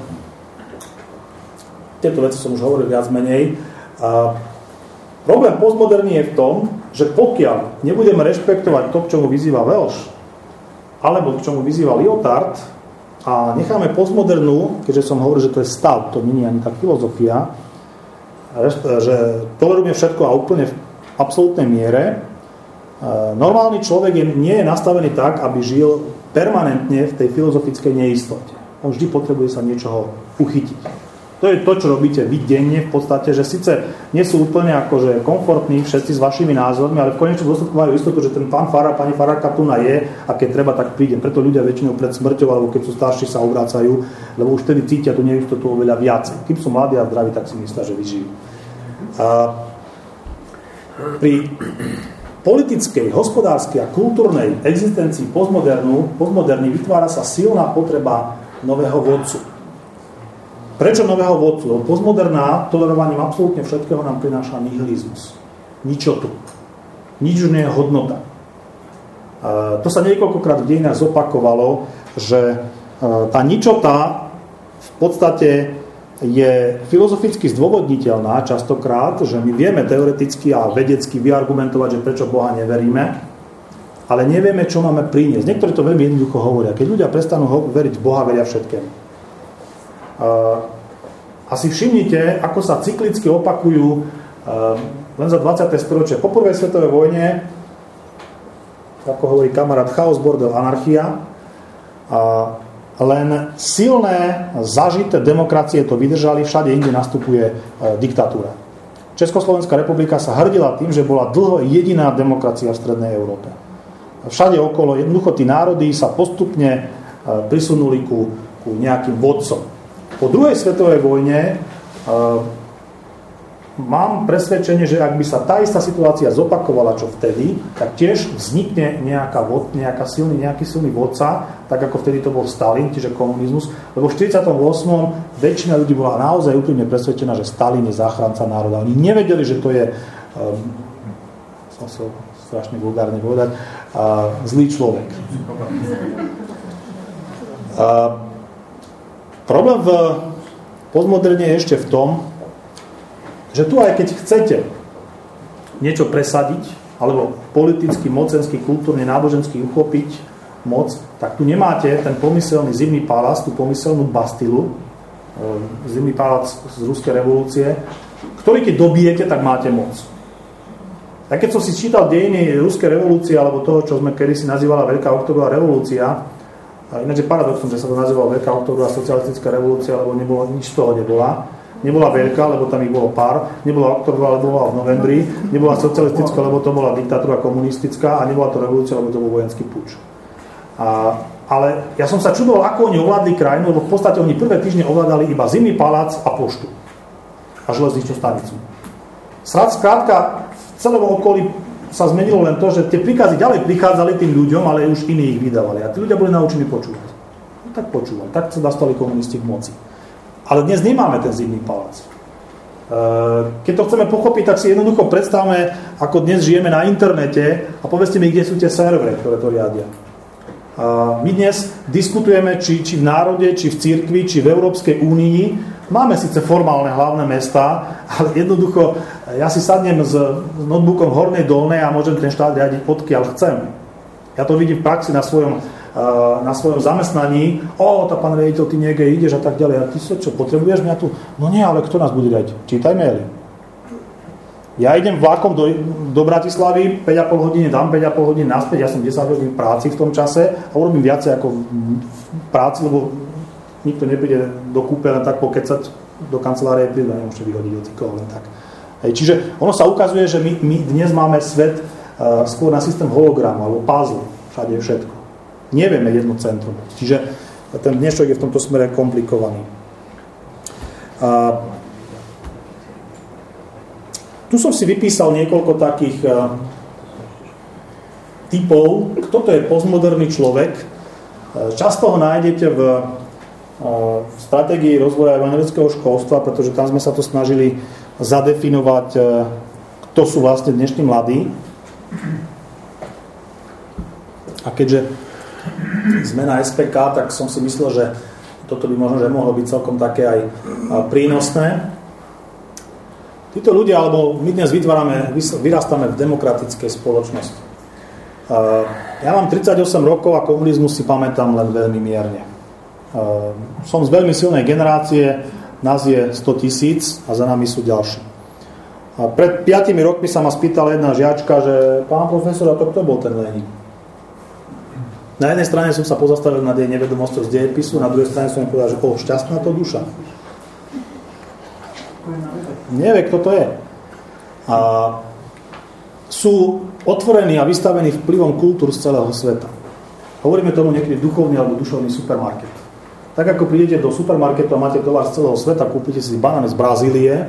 tieto veci som už hovoril viac menej. Uh, problém postmoderný je v tom, že pokiaľ nebudeme rešpektovať to, k čomu vyzýva Welsch, alebo k čomu vyzýva Lyotard, a necháme postmodernú, keďže som hovoril, že to je stav, to nie je ani tá filozofia, že tolerujeme všetko a úplne v absolútnej miere. Normálny človek je, nie je nastavený tak, aby žil permanentne v tej filozofickej neistote. On vždy potrebuje sa niečoho uchytiť. To je to, čo robíte vy denne v podstate, že síce nie sú úplne akože komfortní všetci s vašimi názormi, ale v konečnom dôsledku majú istotu, že ten pán farár, pani farárka tu na je a keď treba, tak príde. Preto ľudia väčšinou pred smrťou, alebo keď sú starší, sa obrácajú, lebo už vtedy cítia tú neistotu oveľa viac. Kým sú mladí a zdraví, tak si myslia, že vyžijú. A pri politickej, hospodárskej a kultúrnej existencii postmodernu, postmoderny vytvára sa silná potreba nového vodcu. Prečo nového vodcu? Lebo postmoderná tolerovaním absolútne všetkého nám prináša nihilizmus. Ničotu. Nič už nie je hodnota. To sa niekoľkokrát v dejinách zopakovalo, že tá ničota v podstate je filozoficky zdôvodniteľná častokrát, že my vieme teoreticky a vedecky vyargumentovať, že prečo Boha neveríme, ale nevieme, čo máme priniesť. Niektorí to veľmi jednoducho hovoria. Keď ľudia prestanú veriť v Boha, veria všetkému. Asi všimnite, ako sa cyklicky opakujú len za dvadsiate storočie. Po prvej svetovej vojne, ako hovorí kamarát, chaos, bordel, anarchia. A len silné, zažité demokracie to vydržali, všade inde nastupuje diktatúra. Československá republika sa hrdila tým, že bola dlho jediná demokracia v strednej Európe. Všade okolo, jednoducho tí národy sa postupne prisunuli ku, ku nejakým vodcom. Po druhej svetovej vojne mám presvedčenie, že ak by sa tá istá situácia zopakovala, čo vtedy, tak tiež vznikne nejaká vod, nejaká silný, nejaký silný vodca, tak ako vtedy to bol Stalin, čiže komunizmus, lebo v štyridsiatom ôsmom väčšina ľudí bola naozaj úprimne presvedčená, že Stalin je záchranca národa. Oni nevedeli, že to je, um, som sa strašne vulgárne povedať, uh, zlý človek. Uh, problém v postmoderne je ešte v tom, že tu aj keď chcete niečo presadiť, alebo politicky, mocensky, kultúrne, nábožensky uchopiť moc, tak tu nemáte ten pomyselný zimný palác, tú pomyselnú Bastilu, zimný palác z ruskej revolúcie, ktorý keď dobijete, tak máte moc. A keď som si čítal dejiny ruskej revolúcie, alebo toho, čo sme kedysi nazývala Veľká oktobrová revolúcia, a ináč je paradoxom, že sa to nazývala Veľká oktobrová socialistická revolúcia, lebo nebolo, nič z toho nebola. Nebola veľká, lebo tam ich bolo pár, nebola oktobrová, lebo bola v novembri, nebola socialistická, lebo to bola diktatúra komunistická a nebola to revolúcia, lebo to bol vojenský puč. A, ale ja som sa čudoval, ako oni ovládli krajinu, lebo v podstate oni prvé týždne ovládali iba zimný palác a poštu. A železničnú stanicu. Skrátka, v celom okolí sa zmenilo len to, že tie príkazy ďalej prichádzali tým ľuďom, ale už iní ich vydávali. A tí ľudia boli naučení počúvať. No, tak počúvali. Tak sa dostali komunisti k moci. Ale dnes nemáme ten zimný palác. Keď to chceme pochopiť, tak si jednoducho predstavme, ako dnes žijeme na internete a povedzte mi, kde sú tie servery, ktoré to riadia. My dnes diskutujeme, či, či v národe, či v cirkvi, či v Európskej únii. Máme síce formálne hlavné mestá, ale jednoducho ja si sadnem s notebookom v Hornej Dolnej a môžem ten štát riadiť odkiaľ chcem. Ja to vidím v praxi na svojom na svojom zamestnaní, o, tá pán riaditeľ, ty niekde ideš a tak ďalej. A ty so, čo, potrebuješ mňa tu? No nie, ale kto nás bude riadiť? Čítaj maily. Ja idem vlakom do, do Bratislavy, päť a pol hodiny dám, päť a pol hodiny naspäť, ja som desať hodín v práci v tom čase a urobím viacej ako v práci, lebo nikto nepríde do kúpe len tak pokecať do kancelárie, príde, nemôžete vyhodiť ocikov, len tak. Hej, čiže ono sa ukazuje, že my, my dnes máme svet uh, skôr na systém hologramu alebo puzzle, všade je všetko. Nevieme jedno centrum. Čiže ten dnešok je v tomto smere komplikovaný. A tu som si vypísal niekoľko takých a, typov, kto to je postmoderný človek. A, často ho nájdete v, a, v stratégii rozvoja evangelického školstva, pretože tam sme sa to snažili zadefinovať, a, kto sú vlastne dnešní mladí. A keďže sme na es pé ká, tak som si myslel, že toto by možno, že mohlo byť celkom také aj prínosné. Títo ľudia, alebo my dnes vytvárame, vyrastáme v demokratickej spoločnosti. Ja mám tridsaťosem rokov a komunizmus si pamätám len veľmi mierne. Som z veľmi silnej generácie, nás je sto tisíc a za nami sú ďalší. A pred piatimi rokmi sa ma spýtala jedna žiačka, že pán profesor, a to kto bol ten Lenin? Na jednej strane som sa pozastavil nad jej nevedomosťou z dejepisu, na druhej strane som mi povedal, že o, šťastná to duša. Nevie, kto to je. A sú otvorení a vystavení vplyvom kultúr z celého sveta. Hovoríme tomu niekedy duchovný alebo dušovný supermarket. Tak ako prídete do supermarketu a máte tovar z celého sveta, kúpite si banány z Brazílie,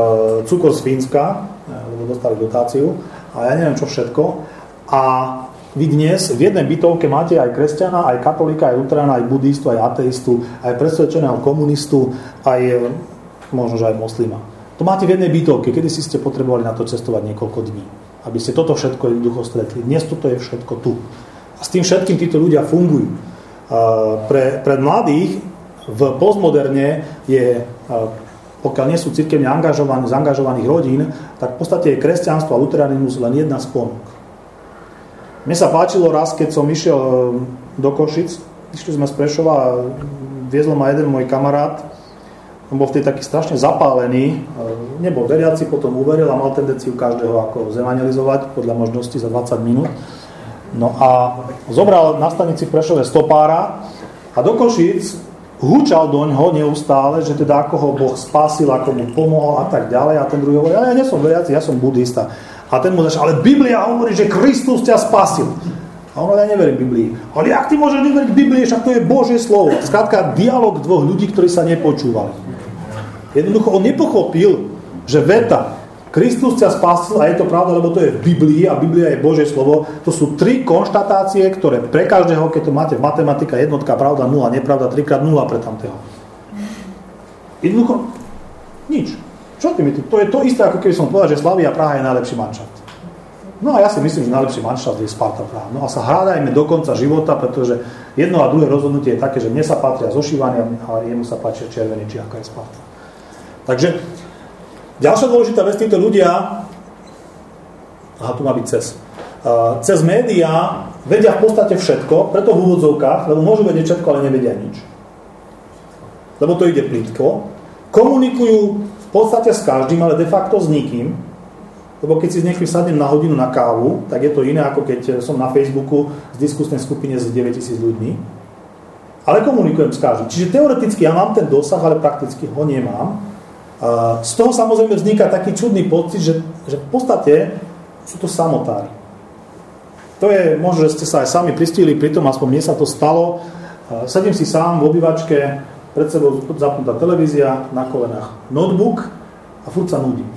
cukor z Fínska, lebo dostali dotáciu, a ja neviem čo všetko, a vy dnes v jednej bytovke máte aj kresťana, aj katolíka, aj luterána, aj buddhistu, aj ateistu, aj presvedčeného komunistu, aj možno, že aj moslima. To máte v jednej bytovke, kedy si ste potrebovali na to cestovať niekoľko dní, aby ste toto všetko jednoducho stretli. Dnes toto je všetko tu. A s tým všetkým títo ľudia fungujú. Pre, pre mladých v postmoderne je, pokiaľ nie sú cirkevne angažovaní, zaangažovaných rodín, tak v podstate je kresťanstvo a luteranizmus len jedna z ponúk. Mne sa páčilo raz, keď som išiel do Košic, išli sme z Prešova a viezol ma jeden môj kamarát, on bol vtedy taký strašne zapálený, nebol veriaci, potom uveril a mal tendenciu každého ako zevangelizovať podľa možností za dvadsať minút. No a zobral na stanici v Prešove stopára a do Košíc húčal doňho neustále, že teda ako ho Boh spasil, ako mu pomohol a tak ďalej. A ten druhý hovorí, ja nie som veriaci, ja som buddhista. A ten mu začal, ale Biblia hovorí, že Kristus ťa spasil. A on, ja neverím Biblii. Ale jak ty môžeš neveriť Biblii, však to je Božie slovo. Skrátka, dialog dvoch ľudí, ktorí sa nepočúvali. Jednoducho, on nepochopil, že veta Kristus ťa spasil, a je to pravda, lebo to je v Biblii a Biblia je Božie slovo. To sú tri konštatácie, ktoré pre každého, keď to máte v matematike, jednotka pravda, nula, nepravda, trikrát nula pre tamtého. Jednoducho, nič. Čo ty mi tu? To je to isté, ako keby som povedal, že Slavia Praha je najlepší manšaft. No a ja si myslím, že najlepší manšaft je Sparta Praha. No a sa hádajme do konca života, pretože jedno a druhé rozhodnutie je také, že mne sa patria zošívania a jemu sa páčia červený, či ako je Sparta. Takže ďalšia dôležitá vec, títo ľudia, aha, tu má byť cez, uh, cez médiá vedia v podstate všetko, preto v úvodzovkách, lebo môžu vedieť všetko, ale nevedia nič. Lebo to ide plítko. Komunikujú v podstate s každým, ale de facto s nikým. Lebo keď si s niekým sadnem na hodinu na kávu, tak je to iné, ako keď som na Facebooku z diskusnej skupine s deväťtisíc ľuďmi. Ale komunikujem s každým. Čiže teoreticky ja mám ten dosah, ale prakticky ho nemám. Z toho samozrejme vzniká taký čudný pocit, že, že v podstate sú to samotári. To je, možno, že ste sa aj sami pristihli pri tom, aspoň mne sa to stalo. Sedím si sám v obývačke, pred sebou zapnutá televízia, na kolenách notebook a furt sa nudím.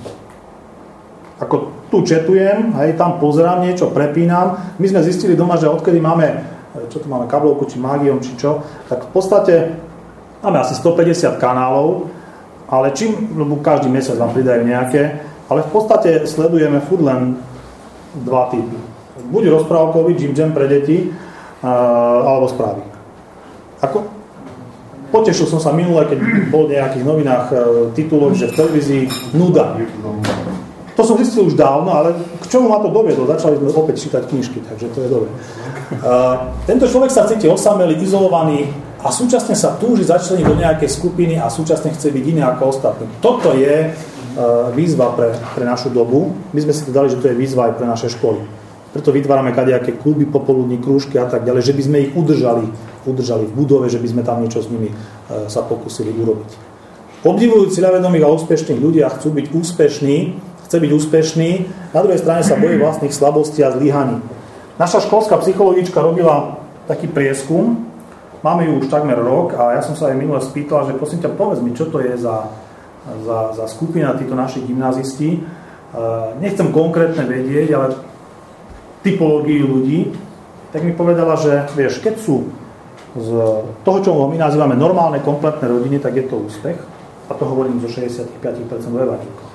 Ako tu četujem, hej, tam pozerám niečo, prepínam. My sme zistili doma, že odkedy máme, čo tu máme, kablovku, či mágiom, či čo, tak v podstate máme asi stopäťdesiat kanálov, ale čím, lebo každý mesiac vám pridajú nejaké, ale v podstate sledujeme furt len dva typy. Buď rozprávkový, Jim Jam pre deti, alebo správy. Ako, potešil som sa minule, keď bol v nejakých novinách titulok, že v televízii nuda. To som zistil už dávno, ale k čomu ma to doviedlo? Začali sme opäť čítať knižky, takže to je dobré. Tento človek sa cíti osamelý, izolovaný, a súčasne sa túži začleniť do nejakej skupiny a súčasne chce byť iný ako ostatní. Toto je uh, výzva pre, pre našu dobu. My sme si to dali, že to je výzva aj pre naše školy. Preto vytvárame kadejaké kluby, popoludní, krúžky a tak ďalej, že by sme ich udržali, udržali v budove, že by sme tam niečo s nimi uh, sa pokúsili urobiť. Obdivujú cieľavedomých a úspešných ľudí a chcú byť úspešní, chce byť úspešný, na druhej strane sa bojí vlastných slabostí a zlyhaní. Naša školská psychologička robila taký prieskum. Máme ju už takmer rok a ja som sa aj minule spýtal, že prosím ťa, povedz mi, čo to je za, za, za skupina títo našich gymnazisti. Nechcem konkrétne vedieť, ale typológiu ľudí. Tak mi povedala, že vieš, keď sú z toho, čo my nazývame normálne, kompletné rodiny, tak je to úspech. A to hovorím zo šesťdesiatpäť percent evanjelikov.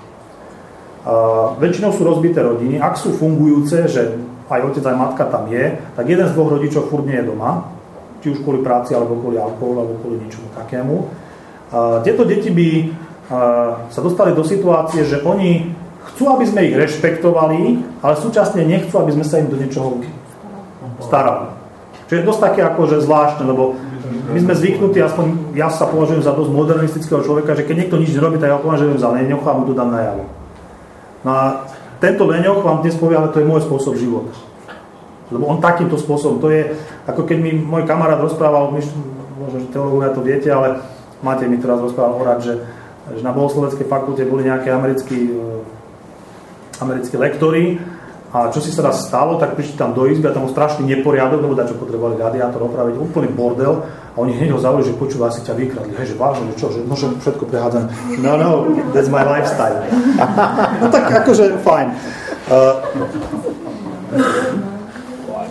Väčšinou sú rozbité rodiny. Ak sú fungujúce, že aj otec, aj matka tam je, tak jeden z dvoch rodičov furt nie je doma. Či už kvôli práci, alebo kvôli alkoholu, alebo kvôli ničomu takému. Uh, tieto deti by uh, sa dostali do situácie, že oni chcú, aby sme ich rešpektovali, ale súčasne nechcú, aby sme sa im do niečoho starali. Čo je dosť také akože zvláštne, lebo my sme zvyknutí, aspoň ja sa považujem za dosť modernistického človeka, že keď niekto nič nerobí, tak ja ho považujem za leňocha a mu to dám najavo. No a tento leňoch vám dnes povie, ale to je môj spôsob života. Lebo on takýmto spôsobom, to je, ako keď mi môj kamarát rozprával, možno, že teológovia to viete, ale máte mi teraz rozprával o rád, že, že na bohosloveckej fakulte boli nejaké americkí, americkí lektori a čo si sa raz stalo, tak prišli tam do izby a tam bol strašný neporiadok, lebo dačo potrebovali radiátor opraviť, úplný bordel a oni hneď ho zavolili, že počúva, si ťa vykradli, hej, že vážne, že čo, že no, že všetko prehádzané. No, no, that's my lifestyle. No tak akože, fajn. Uh,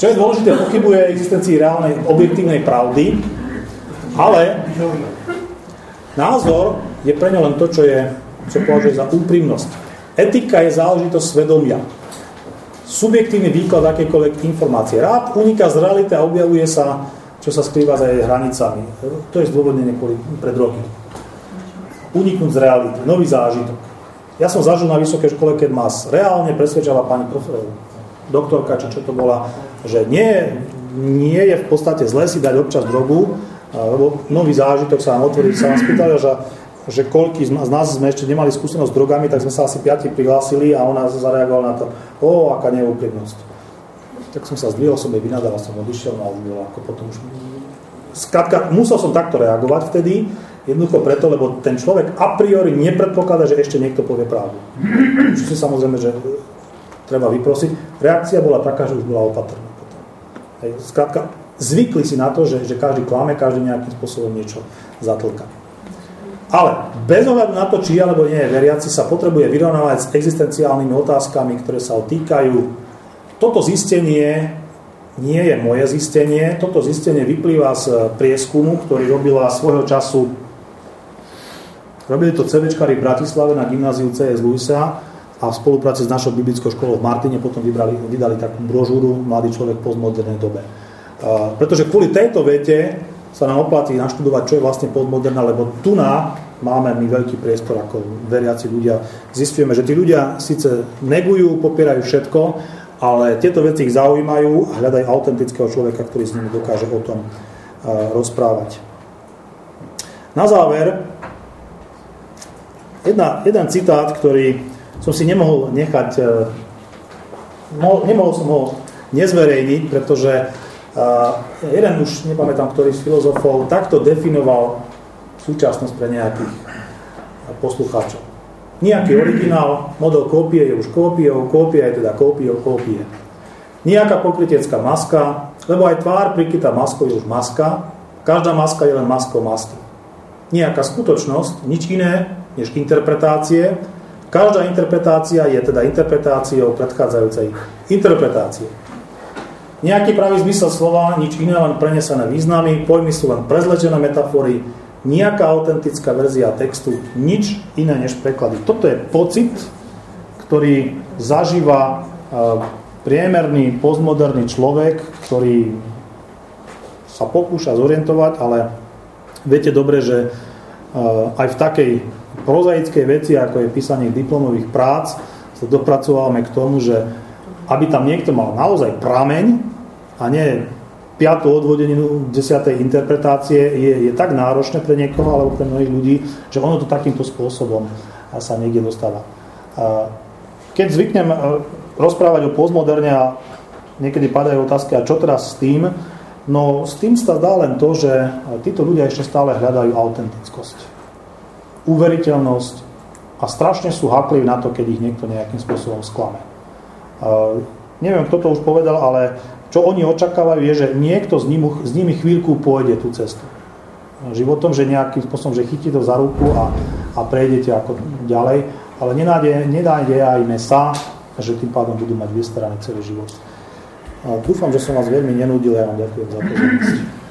čo je dôležité, pochybuje existencii reálnej objektívnej pravdy, ale názor je pre ňa len to, čo je, čo považuje za úprimnosť. Etika je záležitosť svedomia. Subjektívny výklad akejkoľvek informácie. Rád uniká z reality a objavuje sa, čo sa skrýva za jej hranicami. To je zdôvodnenie pre drogy. Uniknúť z reality, nový zážitok. Ja som zažil na vysokej škole, keď ma reálne presvedčala pani prof, doktorka, či čo to bola, že nie, nie je v podstate zle si dať občas drogu, lebo nový zážitok sa nám otvorí. Sa nám spýtali, že, že koľký z nás sme ešte nemali skúsenosť s drogami, tak sme sa asi piati prihlásili a ona zareagovala na to, o, aká neúprimnosť. Tak som sa zdvihol, som jej vynadal, som odišiel, no a ako potom už... Skrátka, musel som takto reagovať vtedy, jednoducho preto, lebo ten človek a priori nepredpokladá, že ešte niekto povie pravdu. Čo si samozrejme, že treba vyprosiť. Reakcia bola taká, že už bola opatrná. Skrátka, zvykli si na to, že, že každý klame, každý nejakým spôsobom niečo zatlka. Ale bez ohľadu na to, či alebo nie je veriaci, sa potrebuje vyrovnávať s existenciálnymi otázkami, ktoré sa ho týkajú. Toto zistenie nie je moje zistenie. Toto zistenie vyplýva z prieskumu, ktorý robila svojho času. Robili to CVčkári v Bratislave na gymnáziu cé es Luisa a v spolupráci s našou biblickou školou v Martine potom vybrali, vydali takú brožúru Mladý človek v postmodernej dobe. Uh, pretože kvôli tejto vete sa nám oplatí naštudovať, čo je vlastne postmoderná, lebo tu na máme my veľký priestor ako veriaci ľudia. Zistujeme, že tí ľudia síce negujú, popierajú všetko, ale tieto veci ich zaujímajú a hľadajú autentického človeka, ktorý s nimi dokáže o tom uh, rozprávať. Na záver jedna, jeden citát, ktorý som si nemohol nechať, uh, mohol, nemohol som ho nezverejniť, pretože uh, jeden už, nepamätám, ktorý z filozofov, takto definoval súčasnosť pre nejakých poslucháčov. Nejaký originál, model kópie je už kópiou, kópia je teda kópiou kópie. Nejaká pokrytecká maska, lebo aj tvár prikrytá maskou je už maska, každá maska je len maskou masky. Nejaká skutočnosť, nič iné než interpretácie, každá interpretácia je teda interpretáciou predchádzajúcej interpretácie. Nejaký pravý zmysel slova, nič iné, len prenesené významy, pojmy sú len prezlečené metafory, nejaká autentická verzia textu, nič iné než preklady. Toto je pocit, ktorý zažíva priemerný postmoderný človek, ktorý sa pokúša zorientovať, ale viete dobre, že aj v takej prozaickej veci, ako je písanie diplomových prác, sa dopracovávame k tomu, že aby tam niekto mal naozaj prameň a nie piatú odvodeninu desiatej interpretácie, je, je tak náročné pre niekoho alebo pre mnohých ľudí, že ono to takýmto spôsobom sa niekde dostáva. Keď zvyknem rozprávať o postmoderne a niekedy padajú otázky, a čo teraz s tým, no s tým sa dá len to, že títo ľudia ešte stále hľadajú autentickosť, uveriteľnosť a strašne sú hákliví na to, keď ich niekto nejakým spôsobom sklame. Neviem, kto to už povedal, ale čo oni očakávajú je, že niekto s nimi, s nimi chvíľku pôjde tú cestu životom, že nejakým spôsobom, že chytí to za ruku a, a prejdete ako ďalej, ale nenájde, nenájde aj sa, že tým pádom budú mať vystaraný celý život. Dúfam, že som vás veľmi nenúdil, ja vám ďakujem za pozornosť.